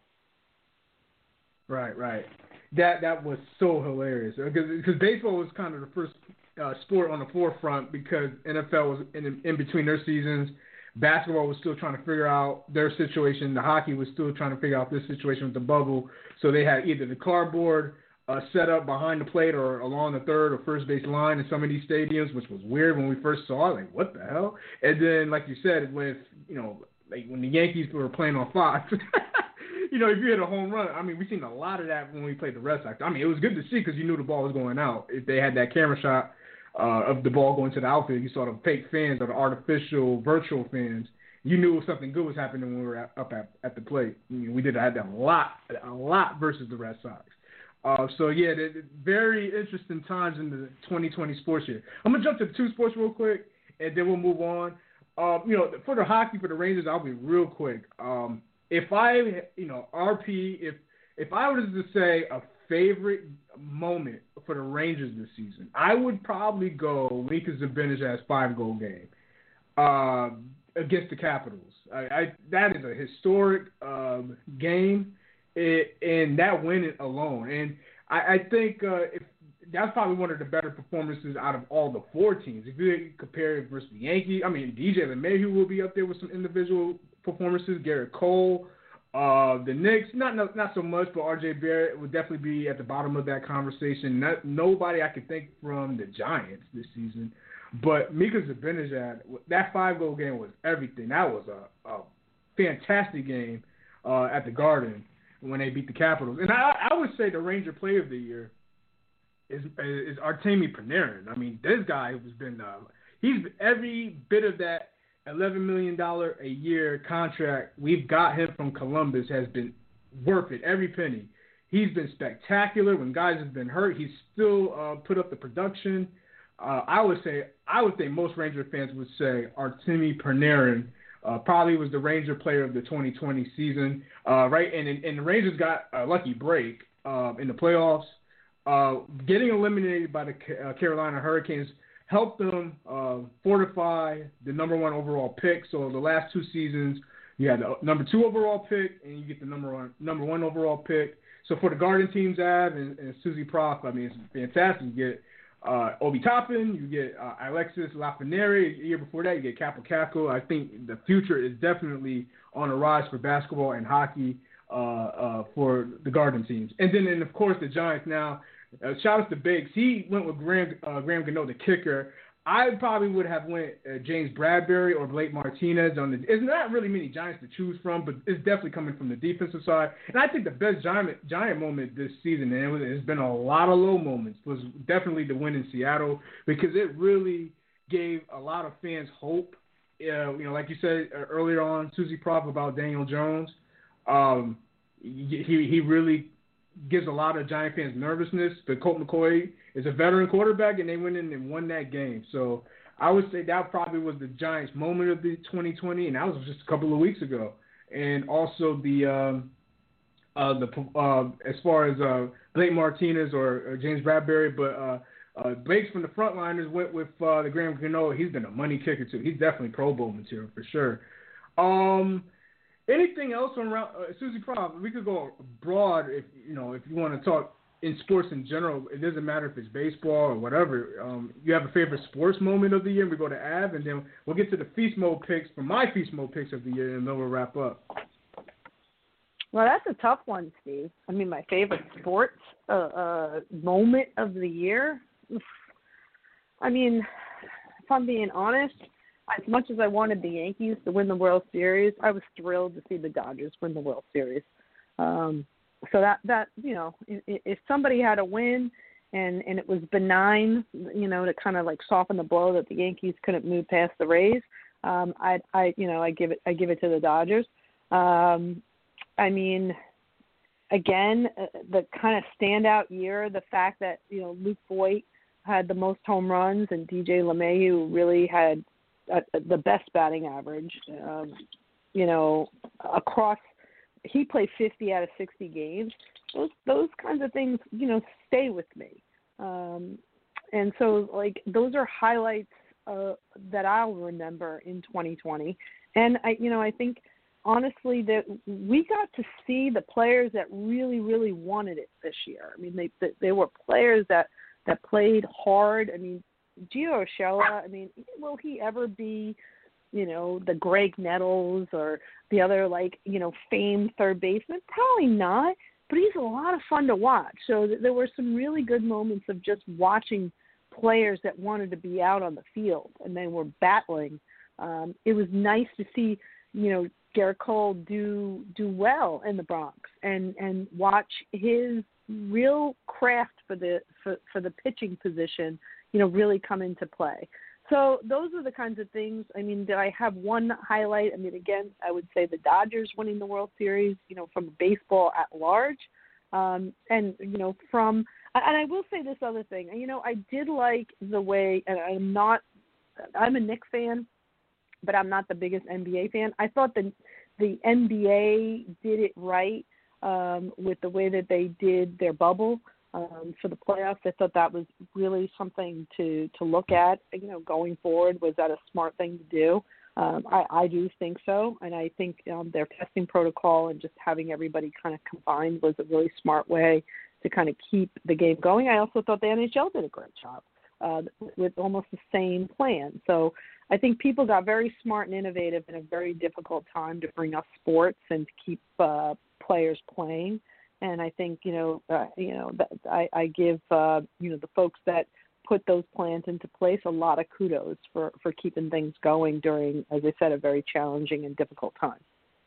Right, right. That that was so hilarious because baseball was kind of the first uh, sport on the forefront because N F L was in, in between their seasons. Basketball was still trying to figure out their situation. The hockey was still trying to figure out this situation with the bubble. So they had either the cardboard uh, set up behind the plate or along the third or first base line in some of these stadiums, which was weird when we first saw it. Like, what the hell? And then, like you said, with you know, like when the Yankees were playing on Fox. You know, if you hit a home run, I mean, we've seen a lot of that when we played the Red Sox. I mean, it was good to see because you knew the ball was going out. If they had that camera shot uh, of the ball going to the outfield, you saw the fake fans or the artificial virtual fans. You knew something good was happening when we were at, up at, at the plate. I mean, we did have that a lot, a lot versus the Red Sox. Uh, so, yeah, they're, they're very interesting times in the twenty twenty sports year. I'm going to jump to the two sports real quick, and then we'll move on. Uh, you know, for the hockey, for the Rangers, I'll be real quick. Um, If I, you know, R P, if if I was to say a favorite moment for the Rangers this season, I would probably go Mika Zibanejad's five-goal game uh, against the Capitals. I, I, that is a historic um, game, it, and that win alone. And I, I think uh, if, that's probably one of the better performances out of all the four teams. If you compare it versus the Yankees, I mean, D J LeMahieu will be up there with some individual performances. Garrett Cole, uh, the Knicks, not, not not so much, but R J Barrett would definitely be at the bottom of that conversation. Not, nobody I could think from the Giants this season, but Mika Zibanejad, that five-goal game was everything. That was a, a fantastic game uh, at the Garden when they beat the Capitals. And I, I would say the Ranger Player of the Year is is Artemi Panarin. I mean, this guy has been uh, he's every bit of that eleven million dollars a year contract we've got him from Columbus has been worth it, every penny. He's been spectacular. When guys have been hurt, he's still uh, put up the production. Uh, I would say, I would think most Ranger fans would say Artemi Panarin uh, probably was the Ranger player of the twenty twenty season, uh, right? And, and the Rangers got a lucky break uh, in the playoffs. Uh, getting eliminated by the uh, Carolina Hurricanes helped them uh, fortify the number one overall pick. So the last two seasons, you had the number two overall pick, and you get the number one number one overall pick. So for the Garden teams, Av and, and Susie Prof, I mean, it's fantastic. You get uh, Obi Toppin, you get uh, Alexis Lafreniere. A year before that, you get Capo Caco. I think the future is definitely on the rise for basketball and hockey. uh, uh, for the Garden teams. And then, and of course, the Giants now. Uh, shout out to Bakes. He went with Graham, uh, Graham Gano, the kicker. I probably would have went uh, James Bradbury or Blake Martinez on the. There's not really many Giants to choose from, but it's definitely coming from the defensive side. And I think the best Giant Giant moment this season, and it was, it's been a lot of low moments, was definitely the win in Seattle because it really gave a lot of fans hope. Uh, you know, like you said uh, earlier on, Susie Prof about Daniel Jones. Um, he he really gives a lot of Giant fans nervousness. But Colt McCoy is a veteran quarterback, and they went in and won that game. So I would say that probably was the Giants' moment of the twenty twenty, and that was just a couple of weeks ago. And also the um, uh, the uh, as far as uh, Blake Martinez or, or James Bradbury, but uh, uh, Blake's from the frontliners went with uh, the Graham Gano. He's been a money kicker too. He's definitely Pro Bowl material for sure. Um, anything else on round, uh, Susie Prof? We could go broad if you know if you want to talk in sports in general. It doesn't matter if it's baseball or whatever. Um, you have a favorite sports moment of the year. We go to Av, and then we'll get to the feast mode picks for my feast mode picks of the year, and then we'll wrap up. Well, that's a tough one, Steve. I mean, my favorite sports uh, uh, moment of the year. I mean, if I'm being honest, as much as I wanted the Yankees to win the World Series, I was thrilled to see the Dodgers win the World Series. Um, so that, that you know, if, if somebody had a win and, and it was benign, you know, to kind of like soften the blow that the Yankees couldn't move past the Rays, um, I, I, you know, I give it, I give it to the Dodgers. Um, I mean, again, uh, the kind of standout year, the fact that, you know, Luke Voigt had the most home runs and D J LeMahieu really had uh, the best batting average, um, you know, across, he played fifty out of sixty games. Those, those kinds of things, you know, stay with me. Um, and so like, those are highlights uh, that I'll remember in twenty twenty. And I, you know, I think, honestly, that we got to see the players that really, really wanted it this year. I mean, they they, they were players that, that played hard. I mean, Gio Urshela, I mean, will he ever be, you know, the Greg Nettles or the other, like, you know, famed third baseman? Probably not, but he's a lot of fun to watch. So there were some really good moments of just watching players that wanted to be out on the field, and they were battling. Um, it was nice to see, you know, Garrett Cole do do well in the Bronx and, and watch his real craft for the for, for the pitching position, you know, really come into play. So those are the kinds of things. I mean, did I have one highlight? I mean, again, I would say the Dodgers winning the World Series, you know, from baseball at large. Um, and, you know, from – and I will say this other thing. You know, I did like the way – and I'm not – I'm a Knicks fan, but I'm not the biggest N B A fan. I thought the, the N B A did it right um, with the way that they did their bubble. Um, for the playoffs, I thought that was really something to, to look at, you know, going forward. Was that a smart thing to do? Um, I, I do think so, and I think um, their testing protocol and just having everybody kind of combined was a really smart way to kind of keep the game going. I also thought the N H L did a great job uh, with almost the same plan. So I think people got very smart and innovative in a very difficult time to bring us sports and to keep uh, players playing. And I think, you know, uh, you know, that I, I give, uh, you know, the folks that put those plans into place a lot of kudos for, for keeping things going during, as I said, a very challenging and difficult time.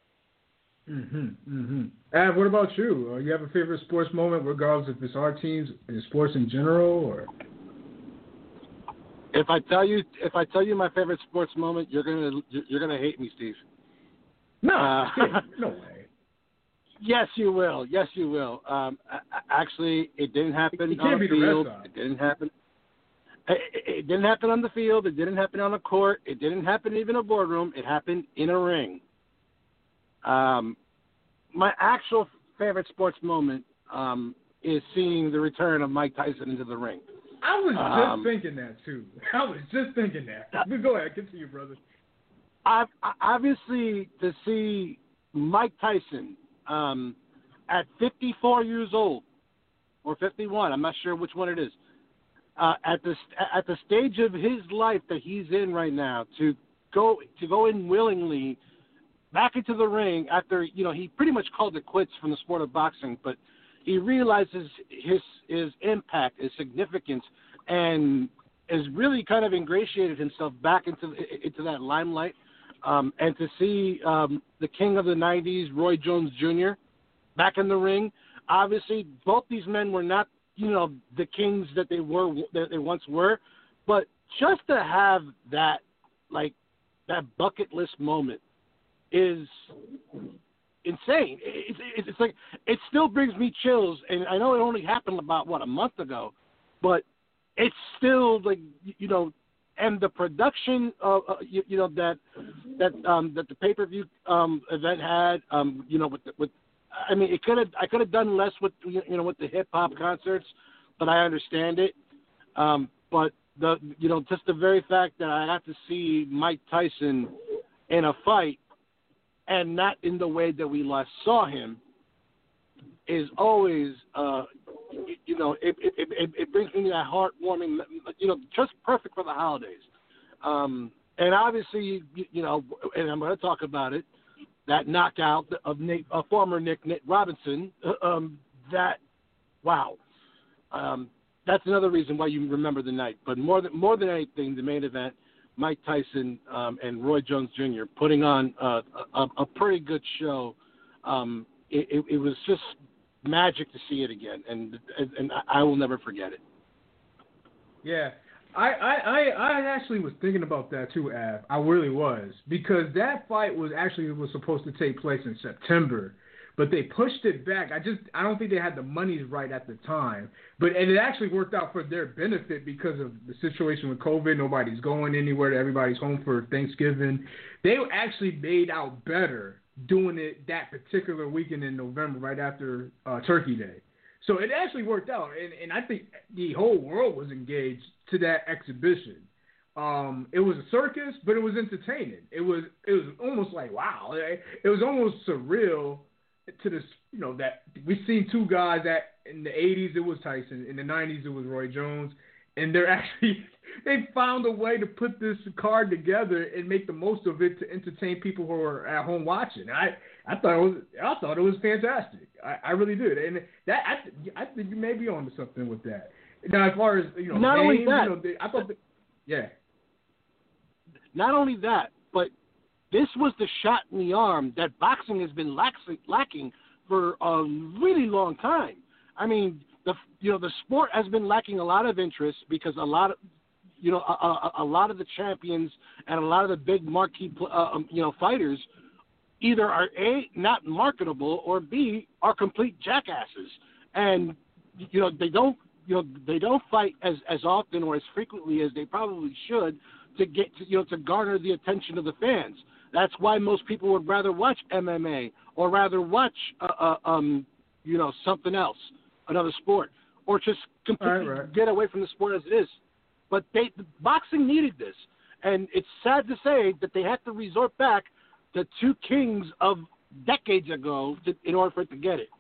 Mm-hmm, mm-hmm. And what about you? Uh, you have a favorite sports moment, regardless if it's our teams, in sports in general, or? If I tell you, if I tell you my favorite sports moment, you're gonna you're gonna hate me, Steve. No, uh, no way. Yes, you will. Yes, you will. Um, actually, it didn't happen it on the field. The it didn't happen. It, it didn't happen on the field. It didn't happen on a court. It didn't happen even in a boardroom. It happened in a ring. Um, my actual favorite sports moment um, is seeing the return of Mike Tyson into the ring. I was just um, thinking that too. I was just thinking that. But go ahead, continue, brother. I've, obviously, to see Mike Tyson. Um, at fifty-four years old, or fifty-one, I'm not sure which one it is. Uh, at the at the stage of his life that he's in right now, to go to go in willingly back into the ring after, you know, he pretty much called it quits from the sport of boxing, but he realizes his his impact, his significance, and has really kind of ingratiated himself back into into that limelight. Um, and to see um, the king of the nineties, Roy Jones Junior, back in the ring, obviously both these men were not, you know, the kings that they were that they once were, but just to have that, like, that bucket list moment is insane. It's, it's, it's like, it still brings me chills, and I know it only happened about, what, a month ago, but it's still, like, you know, and the production, uh, uh, you, you know, that that um, that the pay-per-view um, event had, um, you know, with, the, with I mean, it could have I could have done less with, you know, with the hip-hop concerts, but I understand it. Um, but the you know, just the very fact that I got to see Mike Tyson in a fight, and not in the way that we last saw him, is always, uh, you, you know, it, it, it, it brings me that heartwarming, you know, just perfect for the holidays. Um, and obviously, you, you know, and I'm going to talk about it, that knockout of Nate, uh, former Nick, Nick Robinson, um, that, wow. Um, that's another reason why you remember the night. But more than more than anything, the main event, Mike Tyson um, and Roy Jones Junior putting on uh, a, a pretty good show. Um, it, it, it was just magic to see it again, and and, and I will never forget it. Yeah, I, I, I, I actually was thinking about that too, Av. I really was, because that fight was actually was supposed to take place in September, but they pushed it back. I just I don't think they had the monies right at the time. But and it actually worked out for their benefit because of the situation with COVID. Nobody's going anywhere. Everybody's home for Thanksgiving. They actually made out better doing it that particular weekend in November, right after uh, Turkey Day. So it actually worked out, and, and I think the whole world was engaged to that exhibition. Um, it was a circus, but it was entertaining. It was it was almost like, wow. It was almost surreal to this, you know, that we've seen two guys that in the eighties it was Tyson, in the nineties it was Roy Jones, and they're actually they found a way to put this card together and make the most of it to entertain people who are at home watching. I I thought it was I thought it was fantastic. I, I really did, and that I I think you may be onto something with that. Now, as far as you know, not games, only that, you know, they, I thought, that, yeah. Not only that, but this was the shot in the arm that boxing has been lax- lacking for a really long time. I mean, the you know the sport has been lacking a lot of interest because a lot of you know a, a, a lot of the champions and a lot of the big marquee uh, um, you know fighters either are A, not marketable, or B, are complete jackasses, and you know they don't you know they don't fight as, as often or as frequently as they probably should to get to, you know to garner the attention of the fans. That's why most people would rather watch M M A or rather watch uh, uh, um you know something else, another sport, or just completely right, right. get away from the sport as it is. But they boxing needed this, and it's sad to say that they had to resort back to two kings of decades ago to, in order for it to get it.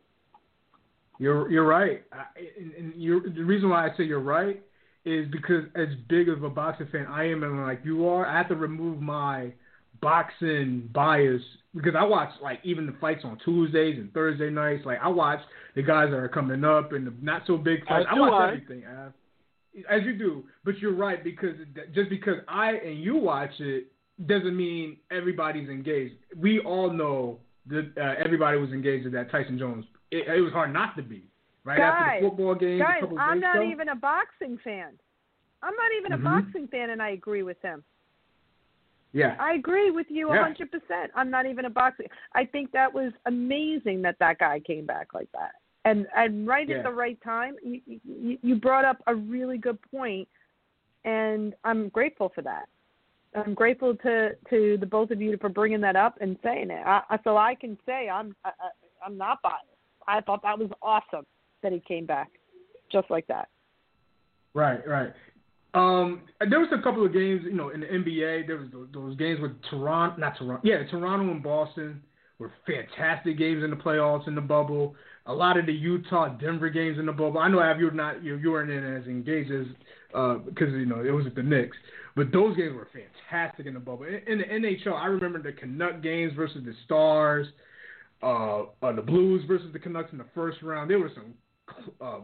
You're you're right, I, and, and you're, the reason why I say you're right is because as big of a boxing fan I am, and like you are, I have to remove my boxing bias because I watch like even the fights on Tuesdays and Thursday nights. Like I watch the guys that are coming up and the not so big fights. As I watch I. everything, Av. As you do. But you're right, because just because I and you watch it doesn't mean everybody's engaged. We all know that uh, everybody was engaged in that Tyson Jones. It, it was hard not to be. Right guys, after the football game, guys, a couple I'm days not ago. even a boxing fan. I'm not even mm-hmm. a boxing fan, and I agree with him. Yeah. I agree with you yeah. one hundred percent. I'm not even a boxing. I think that was amazing that that guy came back like that. And and right yeah. at the right time, you, you, you brought up a really good point, and I'm grateful for that. I'm grateful to, to the both of you for bringing that up and saying it. I, so I can say I'm I, I'm not biased. I thought that was awesome that he came back just like that. Right, right. Um, there was a couple of games, you know, in the N B A. There was those, those games with Toronto, not Toronto, yeah, Toronto and Boston were fantastic games in the playoffs in the bubble. A lot of the Utah Denver games in the bubble. I know Av, you're not you you weren't in as engaged as uh, because you know it was at the Knicks. But those games were fantastic in the bubble. In, in the N H L, I remember the Canuck games versus the Stars, uh, uh, the Blues versus the Canucks in the first round. There were some uh,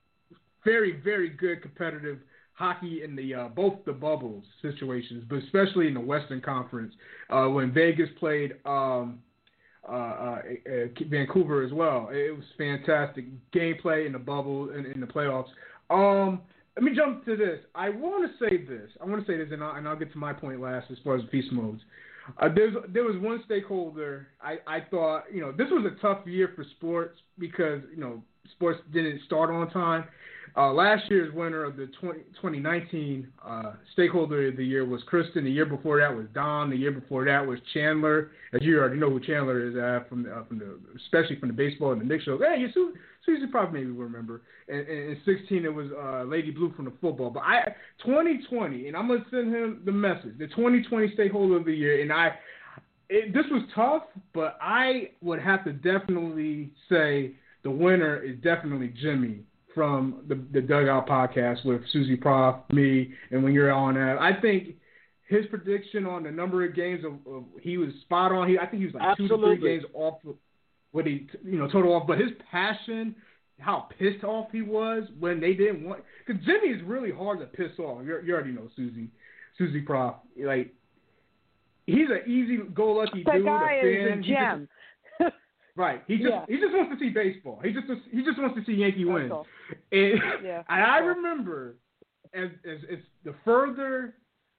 very, very good competitive hockey in the uh, both the bubbles situations, but especially in the Western Conference uh, when Vegas played um, uh, uh, uh, Vancouver as well. It was fantastic gameplay in the bubble and in the playoffs. Um, let me jump to this. I want to say this. I want to say this, and I'll, and I'll get to my point last as far as beast modes. Uh, there's there was one stakeholder I, I thought, you know, this was a tough year for sports because, you know, sports didn't start on time. Uh, last year's winner of the twenty nineteen uh, Stakeholder of the Year was Kristen. The year before that was Don. The year before that was Chandler. As you already know who Chandler is, uh, from the, uh, from the especially from the baseball and the Knicks shows. Hey, you Su- Susie probably maybe will remember. And, and in sixteen it was uh, Lady Blue from the football. But I twenty twenty, and I'm gonna send him the message. The twenty twenty Stakeholder of the Year, and I. It, this was tough, but I would have to definitely say the winner is definitely Jimmy from the, the Dugout podcast with Susie Prof, me, and when you're on that. I think his prediction on the number of games, of, of he was spot on. He, I think he was like Absolutely. two to three games off of what he, you know, total off. But his passion, how pissed off he was when they didn't want – because Jimmy is really hard to piss off. You're, you already know Susie, Susie Prof. Like, he's an easy-go-lucky that dude. guy a fan. is a gem. Right. He just yeah. he just wants to see baseball. He just he just wants to see Yankee win. And, yeah. and I remember as, as as the further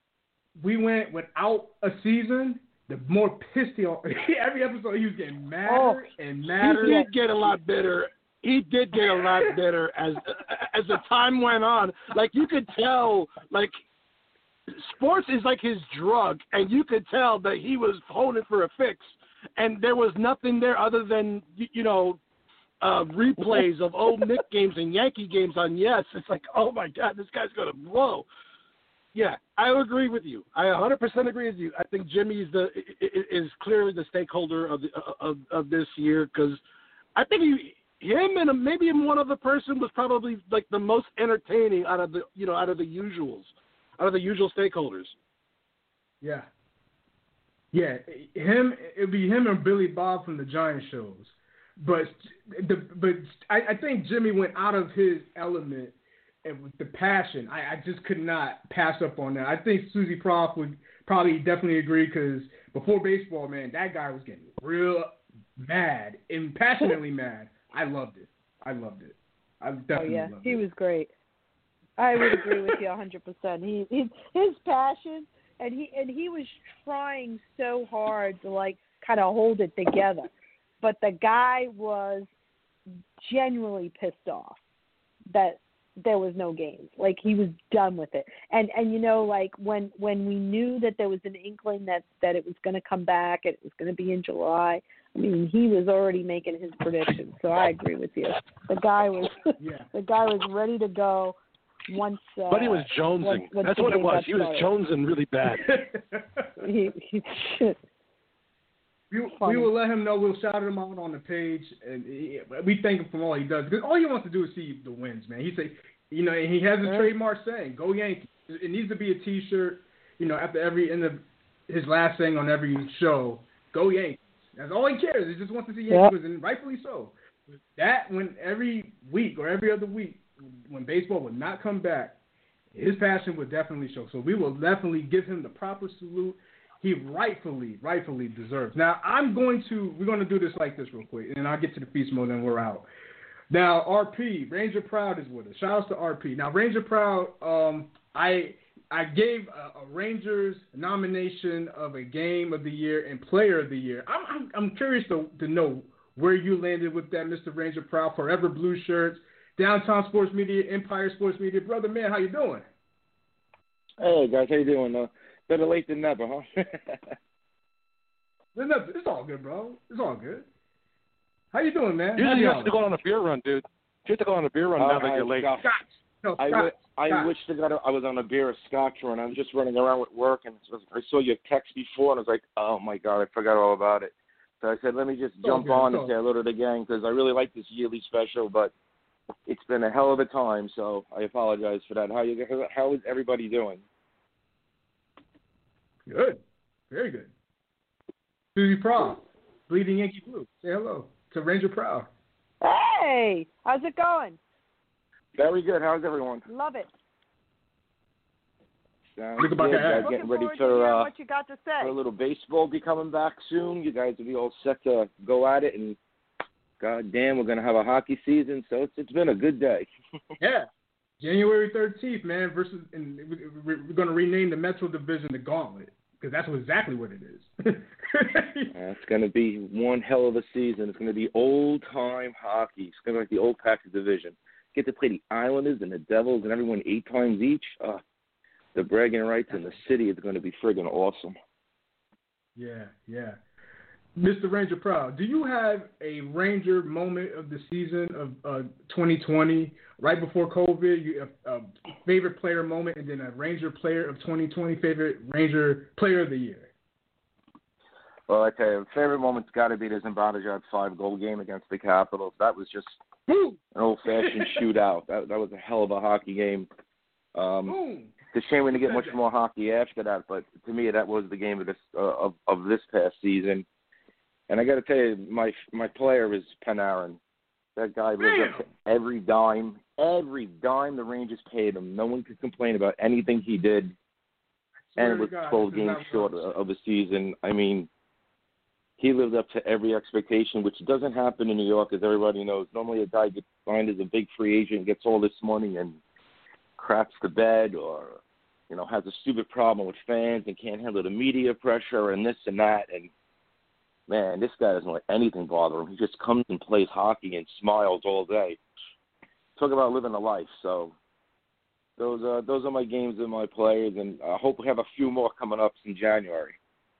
we went without a season, the more pissed he every episode he was getting madder oh. and madder. He did get a lot bitter. He did get a lot bitter as as the time went on. Like you could tell, like sports is like his drug, and you could tell that he was holding for a fix. And there was nothing there other than, you know, uh, replays of old Knicks games and Yankee games on Yes. It's like, oh, my God, this guy's going to blow. Yeah, I agree with you. I one hundred percent agree with you. I think Jimmy is, the, is clearly the stakeholder of, the, of, of this year because I think he, him and maybe one other person was probably like the most entertaining out of the, you know, out of the usuals, out of the usual stakeholders. Yeah. Yeah, him. It'd be him and Billy Bob from the Giant shows, but the but I, I think Jimmy went out of his element and with the passion. I, I just could not pass up on that. I think Susie Prof would probably definitely agree because before baseball, man, that guy was getting real mad and passionately mad. I loved it. I loved it. I definitely oh yeah, loved he it. was great. I would agree with you one hundred percent. He, he his passion. And he and he was trying so hard to, like, kind of hold it together. But the guy was genuinely pissed off that there was no games. Like, he was done with it. And, and you know, like, when, when we knew that there was an inkling that, that it was going to come back, and it was going to be in July, I mean, he was already making his predictions. So I agree with you. The guy was yeah. the guy was ready to go. Once, uh, but he was jonesing. Once, once That's what it was. He was started. jonesing really bad. he, he should. We, we will let him know. We'll shout him out on the page, and he, we thank him for all he does. Because all he wants to do is see the wins, man. He say, you know, and he has a yeah. trademark saying, "Go Yankees." It needs to be a T-shirt, you know, after every end of his last thing on every show. Go Yankees. That's all he cares. He just wants to see Yankees, yep. and rightfully so. That when every week or every other week, when baseball would not come back, his passion would definitely show. So we will definitely give him the proper salute he rightfully, rightfully deserves. Now, I'm going to, we're going to do this like this real quick, and I'll get to the feast mode, and we're out. Now, R P, Ranger Proud is with us. Shout out to R P. Now, Ranger Proud, um, I I gave a, a Rangers nomination of a Game of the Year and Player of the Year. I'm I'm, I'm curious to, to know where you landed with that, Mister Ranger Proud. Forever Blue Shirts, Downtown Sports Media, Empire Sports Media. Brother, man, how you doing? Hey, guys, how you doing? Uh, better late than never, huh? It's all good, bro. It's all good. How you doing, man? Usually you have to go on a beer run, dude. You have to go on a beer run uh, now that you're late. Scotch. No, I, Scotch. I Scotch. wish to God I was on a beer Scotch run. I was just running around with work, and I saw your text before, and I was like, oh, my God, I forgot all about it. So I said, let me just it's jump good, on and say hello to the gang because I really like this yearly special, but it's been a hell of a time. So I apologize for that. How you? How is everybody doing? Good, very good. Susie Proud, Bleeding Yankee Blue. Say hello to Ranger Proud. Hey, how's it going? Very good. How's everyone? Love it. Sounds Look about good. that. Guys getting ready to for, uh, what you got to say. for a little baseball be coming back soon. You guys will be all set to go at it, and God damn, we're gonna have a hockey season. So it's it's been a good day. Yeah, January thirteenth, man. Versus, and we're gonna rename the Metro Division the Gauntlet because that's exactly what it is. Uh, it's going to be one hell of a season. It's going to be old-time hockey. It's going to be like the old Pacific Division. Get to play the Islanders and the Devils and everyone eight times each. Uh, the bragging rights in the city is going to be friggin' awesome. Yeah, yeah. Mister Ranger Proud, do you have a Ranger moment of the season of uh, twenty twenty, right before COVID? You a, a favorite player moment, and then a Ranger player of twenty twenty, favorite Ranger player of the year? Well, I tell you, favorite moment's got to be the Zimbabwe five-goal game against the Capitals. That was just Boom. an old-fashioned shootout. That that was a hell of a hockey game. Um, Boom. it's a shame we didn't get much more hockey after that, but to me, that was the game of this uh, of of this past season. And I got to tell you, my my player is Panarin. That guy lived Damn. up to every dime, every dime the Rangers paid him. No one could complain about anything he did. And it was twelve games short of a season. I mean, he lived up to every expectation, which doesn't happen in New York, as everybody knows. Normally a guy gets signed as a big free agent, gets all this money, and craps the bed, or, you know, has a stupid problem with fans and can't handle the media pressure and this and that. And, man, this guy doesn't let anything bother him. He just comes and plays hockey and smiles all day. Talk about living a life. So those are, those are my games and my players, and I hope we have a few more coming up in January.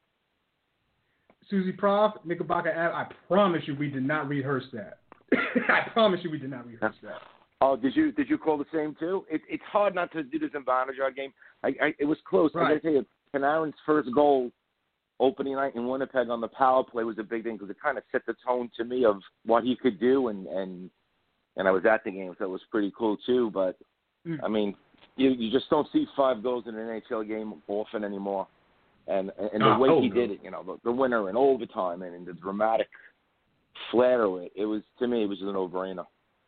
Susie Prof, Knickerbocker Ave, I promise you we did not rehearse that. I promise you we did not rehearse that. Oh, did you did you call the same too? It, it's hard not to do this in Zimbabwe game. I, I, it was close. Right. I got to tell you, Panarin's first goal opening night in Winnipeg on the power play was a big thing because it kind of set the tone to me of what he could do, and, and, and I was at the game, so it was pretty cool too. But, mm. I mean, you, you just don't see five goals in an N H L game often anymore. And and the oh, way oh, he no. did it, you know, the, the winner in overtime and, and the dramatic flair of it, it was, to me, it was just a no-brainer.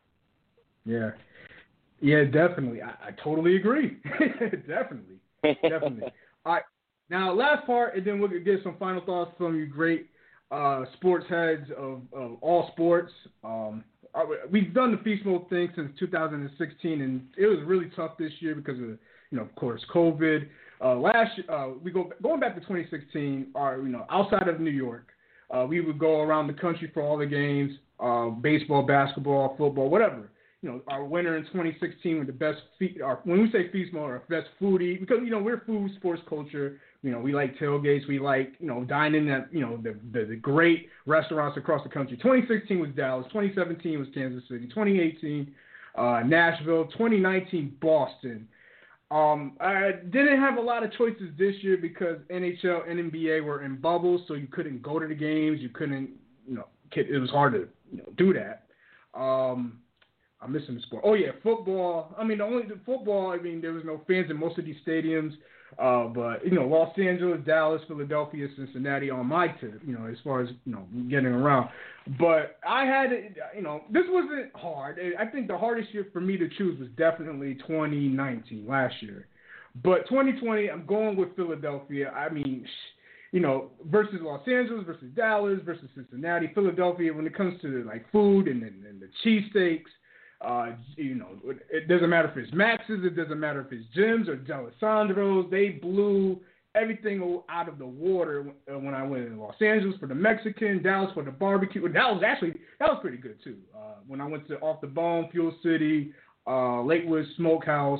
Yeah. Yeah, definitely. I, I totally agree. definitely. Definitely. All right. Now, last part, and then we'll get some final thoughts from you great uh, sports heads of, of all sports. Um, we've done the Feast Mode thing since two thousand sixteen, and it was really tough this year because of, you know, of course, COVID. Uh, last uh, we go going back to twenty sixteen. Our, you know, outside of New York, uh, we would go around the country for all the games, uh, baseball, basketball, football, whatever. You know, our winner in twenty sixteen with the best feed. Our, when we say feast mode, our best foodie, because you know we're food sports culture. You know, we like tailgates. We like, you know, dining at, you know, the, the the great restaurants across the country. twenty sixteen was Dallas. twenty seventeen was Kansas City. twenty eighteen, uh, Nashville. twenty nineteen, Boston. Um, I didn't have a lot of choices this year because N H L and N B A were in bubbles, so you couldn't go to the games. You couldn't, you know, it was hard to, you know, do that. Um, I'm missing the sport. Oh yeah, football. I mean, the only the football. I mean, there was no fans in most of these stadiums. Uh, but you know, Los Angeles, Dallas, Philadelphia, Cincinnati on my tip. You know, as far as, you know, getting around. But I had, you know, this wasn't hard. I think the hardest year for me to choose was definitely twenty nineteen, last year. But twenty twenty, I'm going with Philadelphia. I mean, you know, versus Los Angeles, versus Dallas, versus Cincinnati, Philadelphia. When it comes to like food and, and, and the cheesesteaks. Uh, you know, it doesn't matter if it's Max's, it doesn't matter if it's Jim's or D'Alessandro's. They blew everything out of the water when I went to Los Angeles for the Mexican, Dallas for the barbecue. That was actually, that was pretty good too. Uh, when I went to Off the Bone, Fuel City, uh, Lakewood Smokehouse.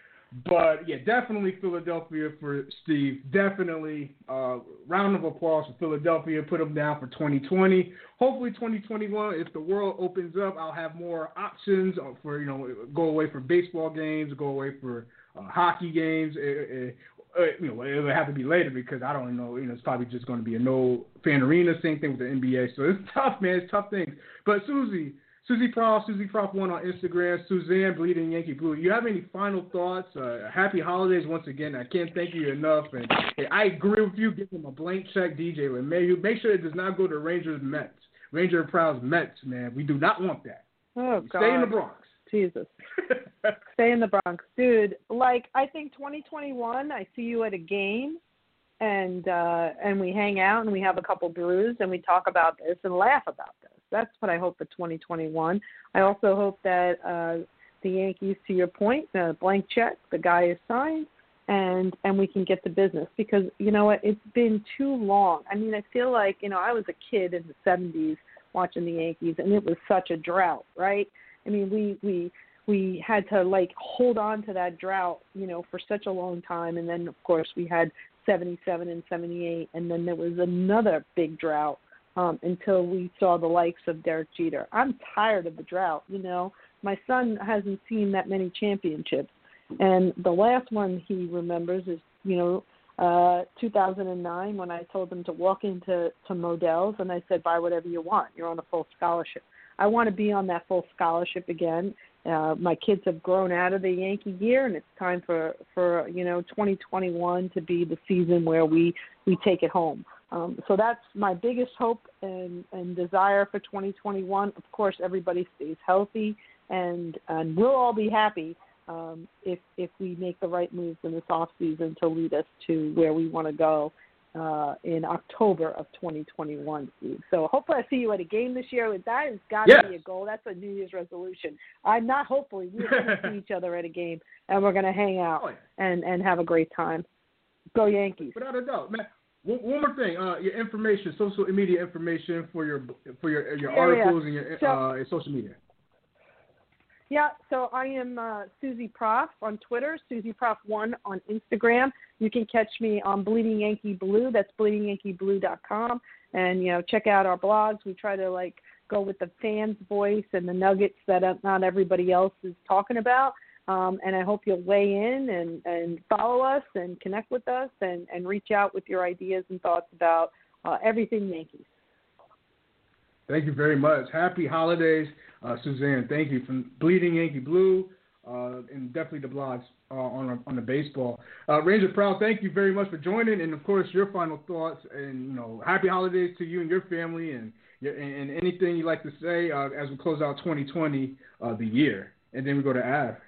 But yeah, definitely Philadelphia for Steve. Definitely uh, round of applause for Philadelphia. Put them down for twenty twenty. Hopefully twenty twenty-one, if the world opens up, I'll have more options for, you know, go away for baseball games, go away for uh, hockey games. It, it, you know, it'll have to be later because I don't know. You know, it's probably just going to be a no fan arena. Same thing with the N B A. So it's tough, man. It's tough things. But Susie, Susie Prof, Susie Prof one on Instagram, Suzanne Bleeding Yankee Blue. You have any final thoughts? Uh, happy holidays once again. I can't thank you enough. And hey, I agree with you. Give them a blank check, D J. And may make sure it does not go to Rangers Mets. Ranger Proud's Mets, man. We do not want that. Oh, God. Stay in the Bronx. Jesus. Stay in the Bronx. Dude, like, I think twenty twenty-one, I see you at a game, and uh, and we hang out, and we have a couple brews, and we talk about this and laugh about this. That's what I hope for twenty twenty-one. I also hope that uh, the Yankees, to your point, uh, blank check, the guy is signed, and and we can get to business. Because, you know what, it's been too long. I mean, I feel like, you know, I was a kid in the seventies watching the Yankees, and it was such a drought, right? I mean, we, we we had to, like, hold on to that drought, you know, for such a long time. And then, of course, we had seventy-seven and seventy-eight, and then there was another big drought um, until we saw the likes of Derek Jeter. I'm tired of the drought, you know. My son hasn't seen that many championships. And the last one he remembers is, you know, uh, two thousand nine when I told him to walk into to Modell's, and I said, buy whatever you want. You're on a full scholarship. I want to be on that full scholarship again. Uh, my kids have grown out of the Yankee year, and it's time for, for you know, twenty twenty-one to be the season where we, we take it home. Um, so that's my biggest hope and, and desire for twenty twenty-one. Of course, everybody stays healthy, and, and we'll all be happy um, if if we make the right moves in this off season to lead us to where we want to go uh, in October of twenty twenty-one, Steve. So hopefully I see you at a game this year. That has got to yes. be a goal. That's a New Year's resolution. I'm not hopefully. We're going to see each other at a game, and we're going to hang out oh, yeah. and, and have a great time. Go Yankees. Without a doubt, man. One, one more thing, uh, your information, social media information for your for your your yeah, articles yeah. and your so, uh, your social media. Yeah, so I am uh, Susie Prof on Twitter, Susie Prof one on Instagram. You can catch me on Bleeding Yankee Blue. That's bleeding yankee blue dot com. And, you know, check out our blogs. We try to, like, go with the fans' voice and the nuggets that not everybody else is talking about. Um, and I hope you'll weigh in and, and follow us and connect with us and, and reach out with your ideas and thoughts about uh, everything Yankees. Thank you very much. Happy holidays, uh, Suzanne. Thank you from Bleeding Yankee Blue uh, and definitely the blogs uh, on on the baseball. Uh, Ranger Proud, thank you very much for joining, and of course your final thoughts and you know happy holidays to you and your family, and your, and, and anything you'd like to say uh, as we close out twenty twenty, uh, the year, and then we go to Av.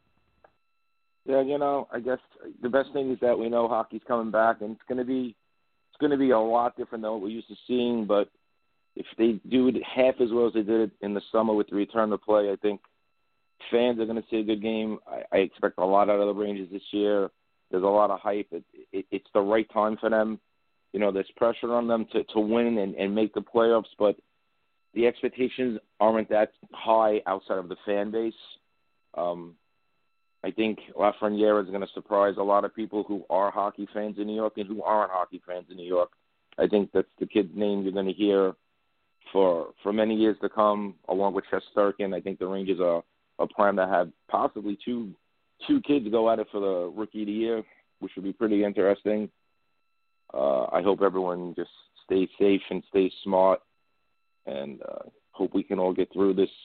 Yeah, you know, I guess the best thing is that we know hockey's coming back, and it's going to be it's going to be a lot different than what we're used to seeing, but if they do it half as well as they did it in the summer with the return to play, I think fans are going to see a good game. I, I expect a lot out of the Rangers this year. There's a lot of hype. It, it, it's the right time for them. You know, there's pressure on them to, to win and, and make the playoffs, but the expectations aren't that high outside of the fan base. Um, I think Lafreniere is going to surprise a lot of people who are hockey fans in New York and who aren't hockey fans in New York. I think that's the kid's name you're going to hear for for many years to come, along with Shesterkin. I think the Rangers are, are primed to have possibly two two kids go at it for the Rookie of the Year, which would be pretty interesting. Uh, I hope everyone just stays safe and stays smart, and uh, hope we can all get through this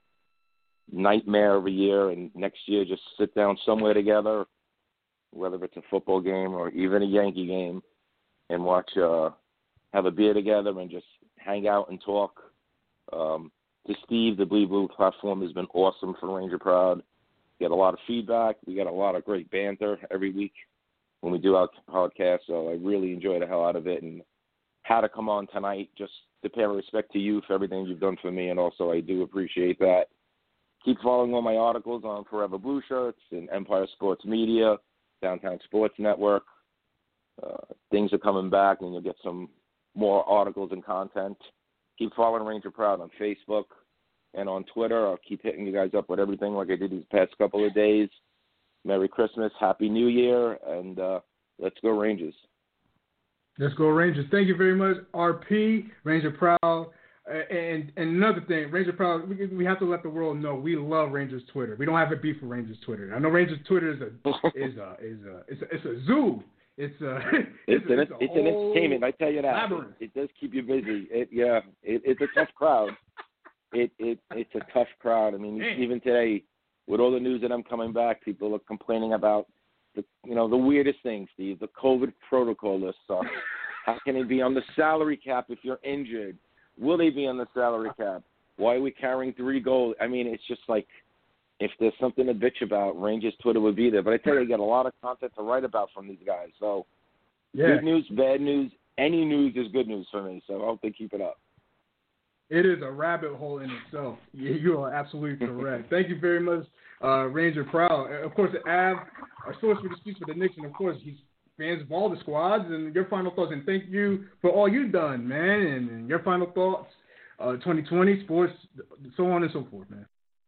nightmare of a year, and next year just sit down somewhere together, whether it's a football game or even a Yankee game, and watch, uh, have a beer together and just hang out and talk. Um, to Steve, the Bleed Blue platform has been awesome for Ranger Proud. We get a lot of feedback. We get a lot of great banter every week when we do our podcast, so I really enjoy the hell out of it, and had to come on tonight just to pay respect to you for everything you've done for me, and also I do appreciate that. Keep following all my articles on Forever Blue Shirts and Empire Sports Media, Downtown Sports Network. Uh, things are coming back, and you'll get some more articles and content. Keep following Ranger Proud on Facebook and on Twitter. I'll keep hitting you guys up with everything like I did these past couple of days. Merry Christmas, Happy New Year, and uh, let's go Rangers. Let's go Rangers. Thank you very much, R P, Ranger Proud. Uh, and, and another thing, Ranger Proud, we, we have to let the world know we love Rangers Twitter. We don't have a beef for Rangers Twitter. I know Rangers Twitter is a is a is a it's a, it's a zoo. It's a it's, it's, an, it's, a it's an entertainment. I tell you that. labyrinth. It, it does keep you busy. It, yeah, it, it's a tough crowd. it, it it's a tough crowd. I mean, Man. even today, with all the news that I'm coming back, people are complaining about the you know the weirdest things, Steve. The COVID protocol list sucks. How can they be on the salary cap if you're injured? Will they be on the salary cap? Why are we carrying three goals? I mean, it's just like, if there's something to bitch about, Rangers Twitter would be there. But I tell you, you got a lot of content to write about from these guys. So, yeah. Good news, bad news, any news is good news for me. So I hope they keep it up. It is a rabbit hole in itself. You are absolutely correct. Thank you very much, uh, Ranger Proud. Of course, Av, our source for the speech for the Knicks, and of course, he's fans of all the squads. And your final thoughts, and thank you for all you've done, man. And, and your final thoughts, uh, twenty twenty sports, so on and so forth, man.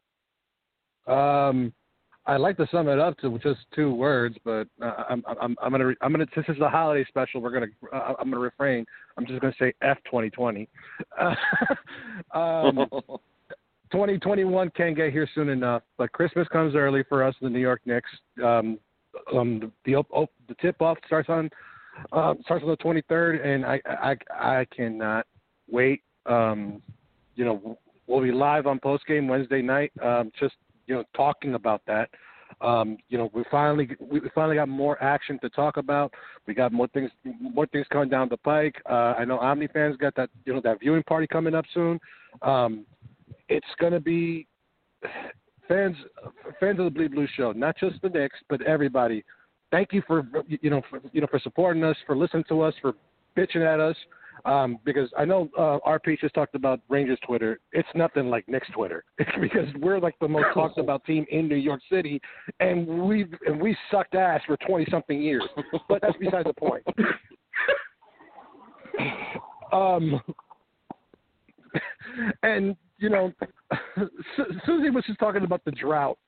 Um, I'd like to sum it up to just two words, but uh, I'm I'm I'm gonna I'm gonna since this is a holiday special, we're gonna uh, I'm gonna refrain. I'm just gonna say F twenty twenty. Uh, um, twenty twenty-one can't get here soon enough, but Christmas comes early for us, the New York Knicks. Um, um, the the, op- op- the tip off starts on uh, starts on the twenty-third, and I I I cannot wait. Um, you know, we'll be live on postgame Wednesday night. Um, just you know, talking about that. Um, you know, we finally we finally got more action to talk about. We got more things more things coming down the pike. Uh, I know Omni fans got that you know that viewing party coming up soon. Um, it's gonna be fans fans of the Bleed Blue Show, not just the Knicks, but everybody. Thank you for you know for, you know for supporting us, for listening to us, for bitching at us. Um, because I know uh, R P just talked about Rangers Twitter. It's nothing like Knicks Twitter because we're like the most talked about team in New York City, and we and we sucked ass for twenty something years. But that's besides the point. um, and you know, Susie was just talking about the drought.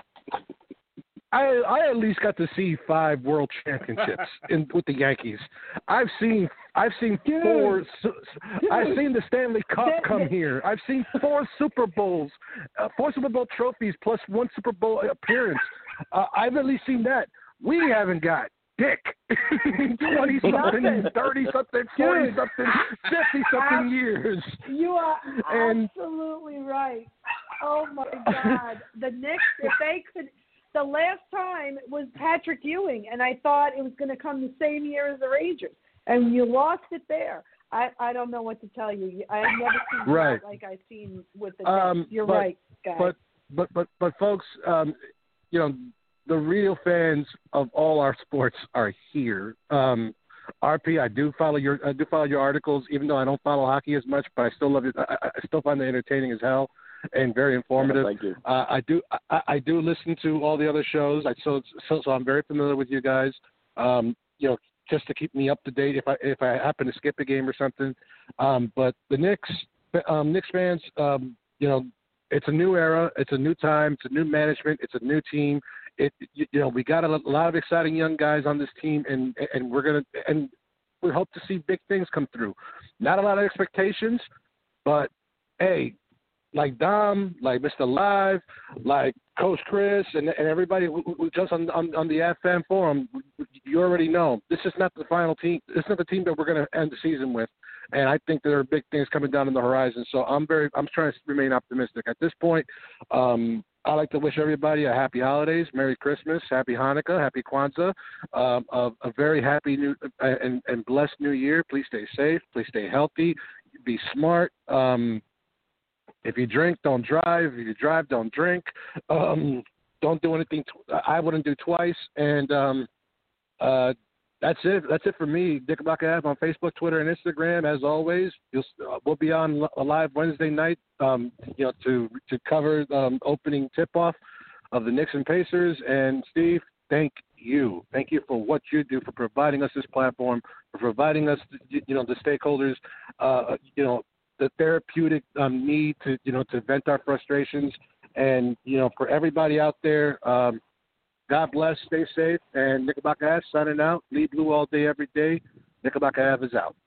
I, I at least got to see five world championships in, with the Yankees. I've seen I've seen Dude. four. Dude. I've seen the Stanley Cup come here. I've seen four Super Bowls, uh, four Super Bowl trophies plus one Super Bowl appearance. Uh, I've at least seen that. We haven't got dick. Twenty something, thirty something, forty something, fifty something years. You are and, absolutely right. Oh my God, the Knicks, if they could. The last time was Patrick Ewing, and I thought it was going to come the same year as the Rangers, and you lost it there. I, I don't know what to tell you. I've never seen right. that like I've seen with the um, You're but, right, guys. But, but, but, but folks, um, you know, the real fans of all our sports are here. Um, R P, I do follow your I do follow your articles, even though I don't follow hockey as much, but I still love it. I, I still find it entertaining as hell. And very informative. Yeah, thank you. Uh, I do I, I do listen to all the other shows. I so so, so I'm very familiar with you guys. Um, you know, just to keep me up to date if I if I happen to skip a game or something. Um, but the Knicks um, Knicks fans, um, you know, it's a new era. It's a new time. It's a new management. It's a new team. It you, you know we got a lot of exciting young guys on this team, and and we're gonna and we hope to see big things come through. Not a lot of expectations, but hey. Like Dom, like Mister Live, like Coach Chris, and, and everybody who, who just on, on on the F M forum, you already know this is not the final team. This is not the team that we're going to end the season with, and I think there are big things coming down on the horizon. So I'm very, I'm trying to remain optimistic at this point. Um, I like to wish everybody a happy holidays, Merry Christmas, Happy Hanukkah, Happy Kwanzaa, um, a, a very happy new and, and blessed New Year. Please stay safe. Please stay healthy. Be smart. Um, If you drink, don't drive. If you drive, don't drink. Um, don't do anything tw- I wouldn't do twice. And um, uh, that's it. That's it for me. Knickerbocker Ave on Facebook, Twitter, and Instagram. As always, You'll, uh, we'll be on a live Wednesday night. Um, you know, to to cover um, opening tip-off of the Knicks and Pacers. And Steve, thank you. Thank you for what you do, for providing us this platform, for providing us, you know, the stakeholders, uh, you know. the therapeutic um, need to, you know, to vent our frustrations. And, you know, for everybody out there, um, God bless, stay safe, and Knickerbocker Ave signing out. Bleed Blue all day, every day. Knickerbocker Ave is out.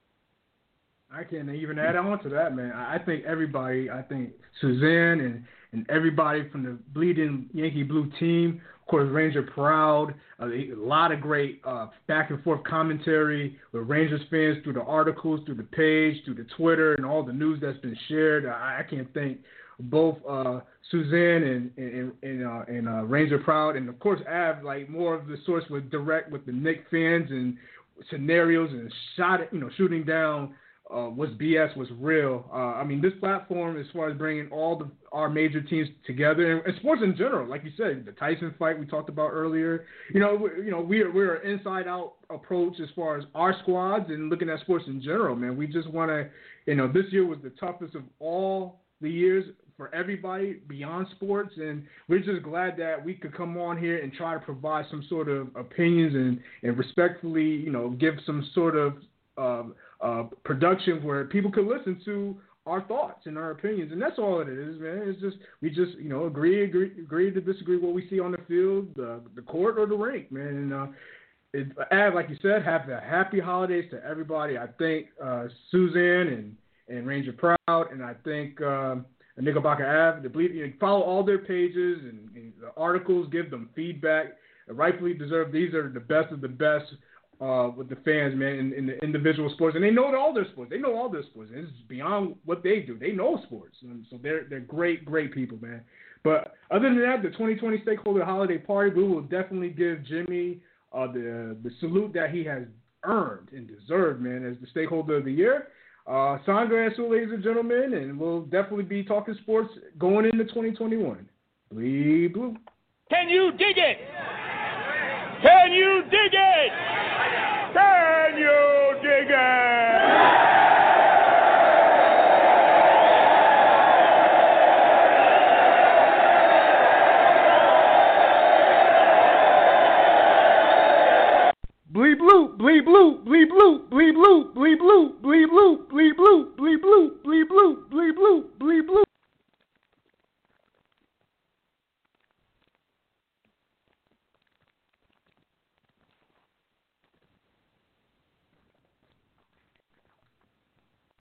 I can't even add on to that, man. I think everybody, I think Suzanne and, and everybody from the Bleeding Yankee Blue team, of course, Ranger Proud, uh, a lot of great uh, back and forth commentary with Rangers fans through the articles, through the page, through the Twitter, and all the news that's been shared. I, I can't thank both uh, Suzanne and and and, uh, and uh, Ranger Proud, and of course Av, like more of the source with direct with the Knicks fans and scenarios and shot, you know, shooting down uh, was B S was real. Uh, I mean, this platform, as far as bringing all the our major teams together and, and sports in general, like you said, the Tyson fight we talked about earlier. You know, we, you know, we're we're an inside out approach as far as our squads and looking at sports in general. Man, we just want to, you know, this year was the toughest of all the years for everybody beyond sports, and we're just glad that we could come on here and try to provide some sort of opinions and, and respectfully, you know, give some sort of um, uh, production where people could listen to our thoughts and our opinions, and that's all it is, man. It's just we just, you know, agree, agree, agree to disagree what we see on the field, the, the court, or the rink, man. And uh, it, Av, like you said, have the happy holidays to everybody. I thank uh, Suzanne and, and Ranger Proud, and I think. Um, Knickerbocker Ave, the bleed, you know, follow all their pages and, and the articles, give them feedback. Rightfully deserved. These are the best of the best uh, with the fans, man, in, in the individual sports, and they know all their sports. They know all their sports. And it's beyond what they do. They know sports, and so they're they're great, great people, man. But other than that, the twenty twenty Stakeholder Holiday Party, we will definitely give Jimmy uh, the the salute that he has earned and deserved, man, as the Stakeholder of the Year. Uh, Sandra and Sue, ladies and gentlemen, and we'll definitely be talking sports going into twenty twenty-one. Bleed blue. Can you dig it? Can you dig it? Can you dig it? Bleed blue, bleed blue, bleed blue, bleed blue, bleed blue, bleed blue, bleed blue, bleed blue, bleed blue, bleed blue, bleed blue.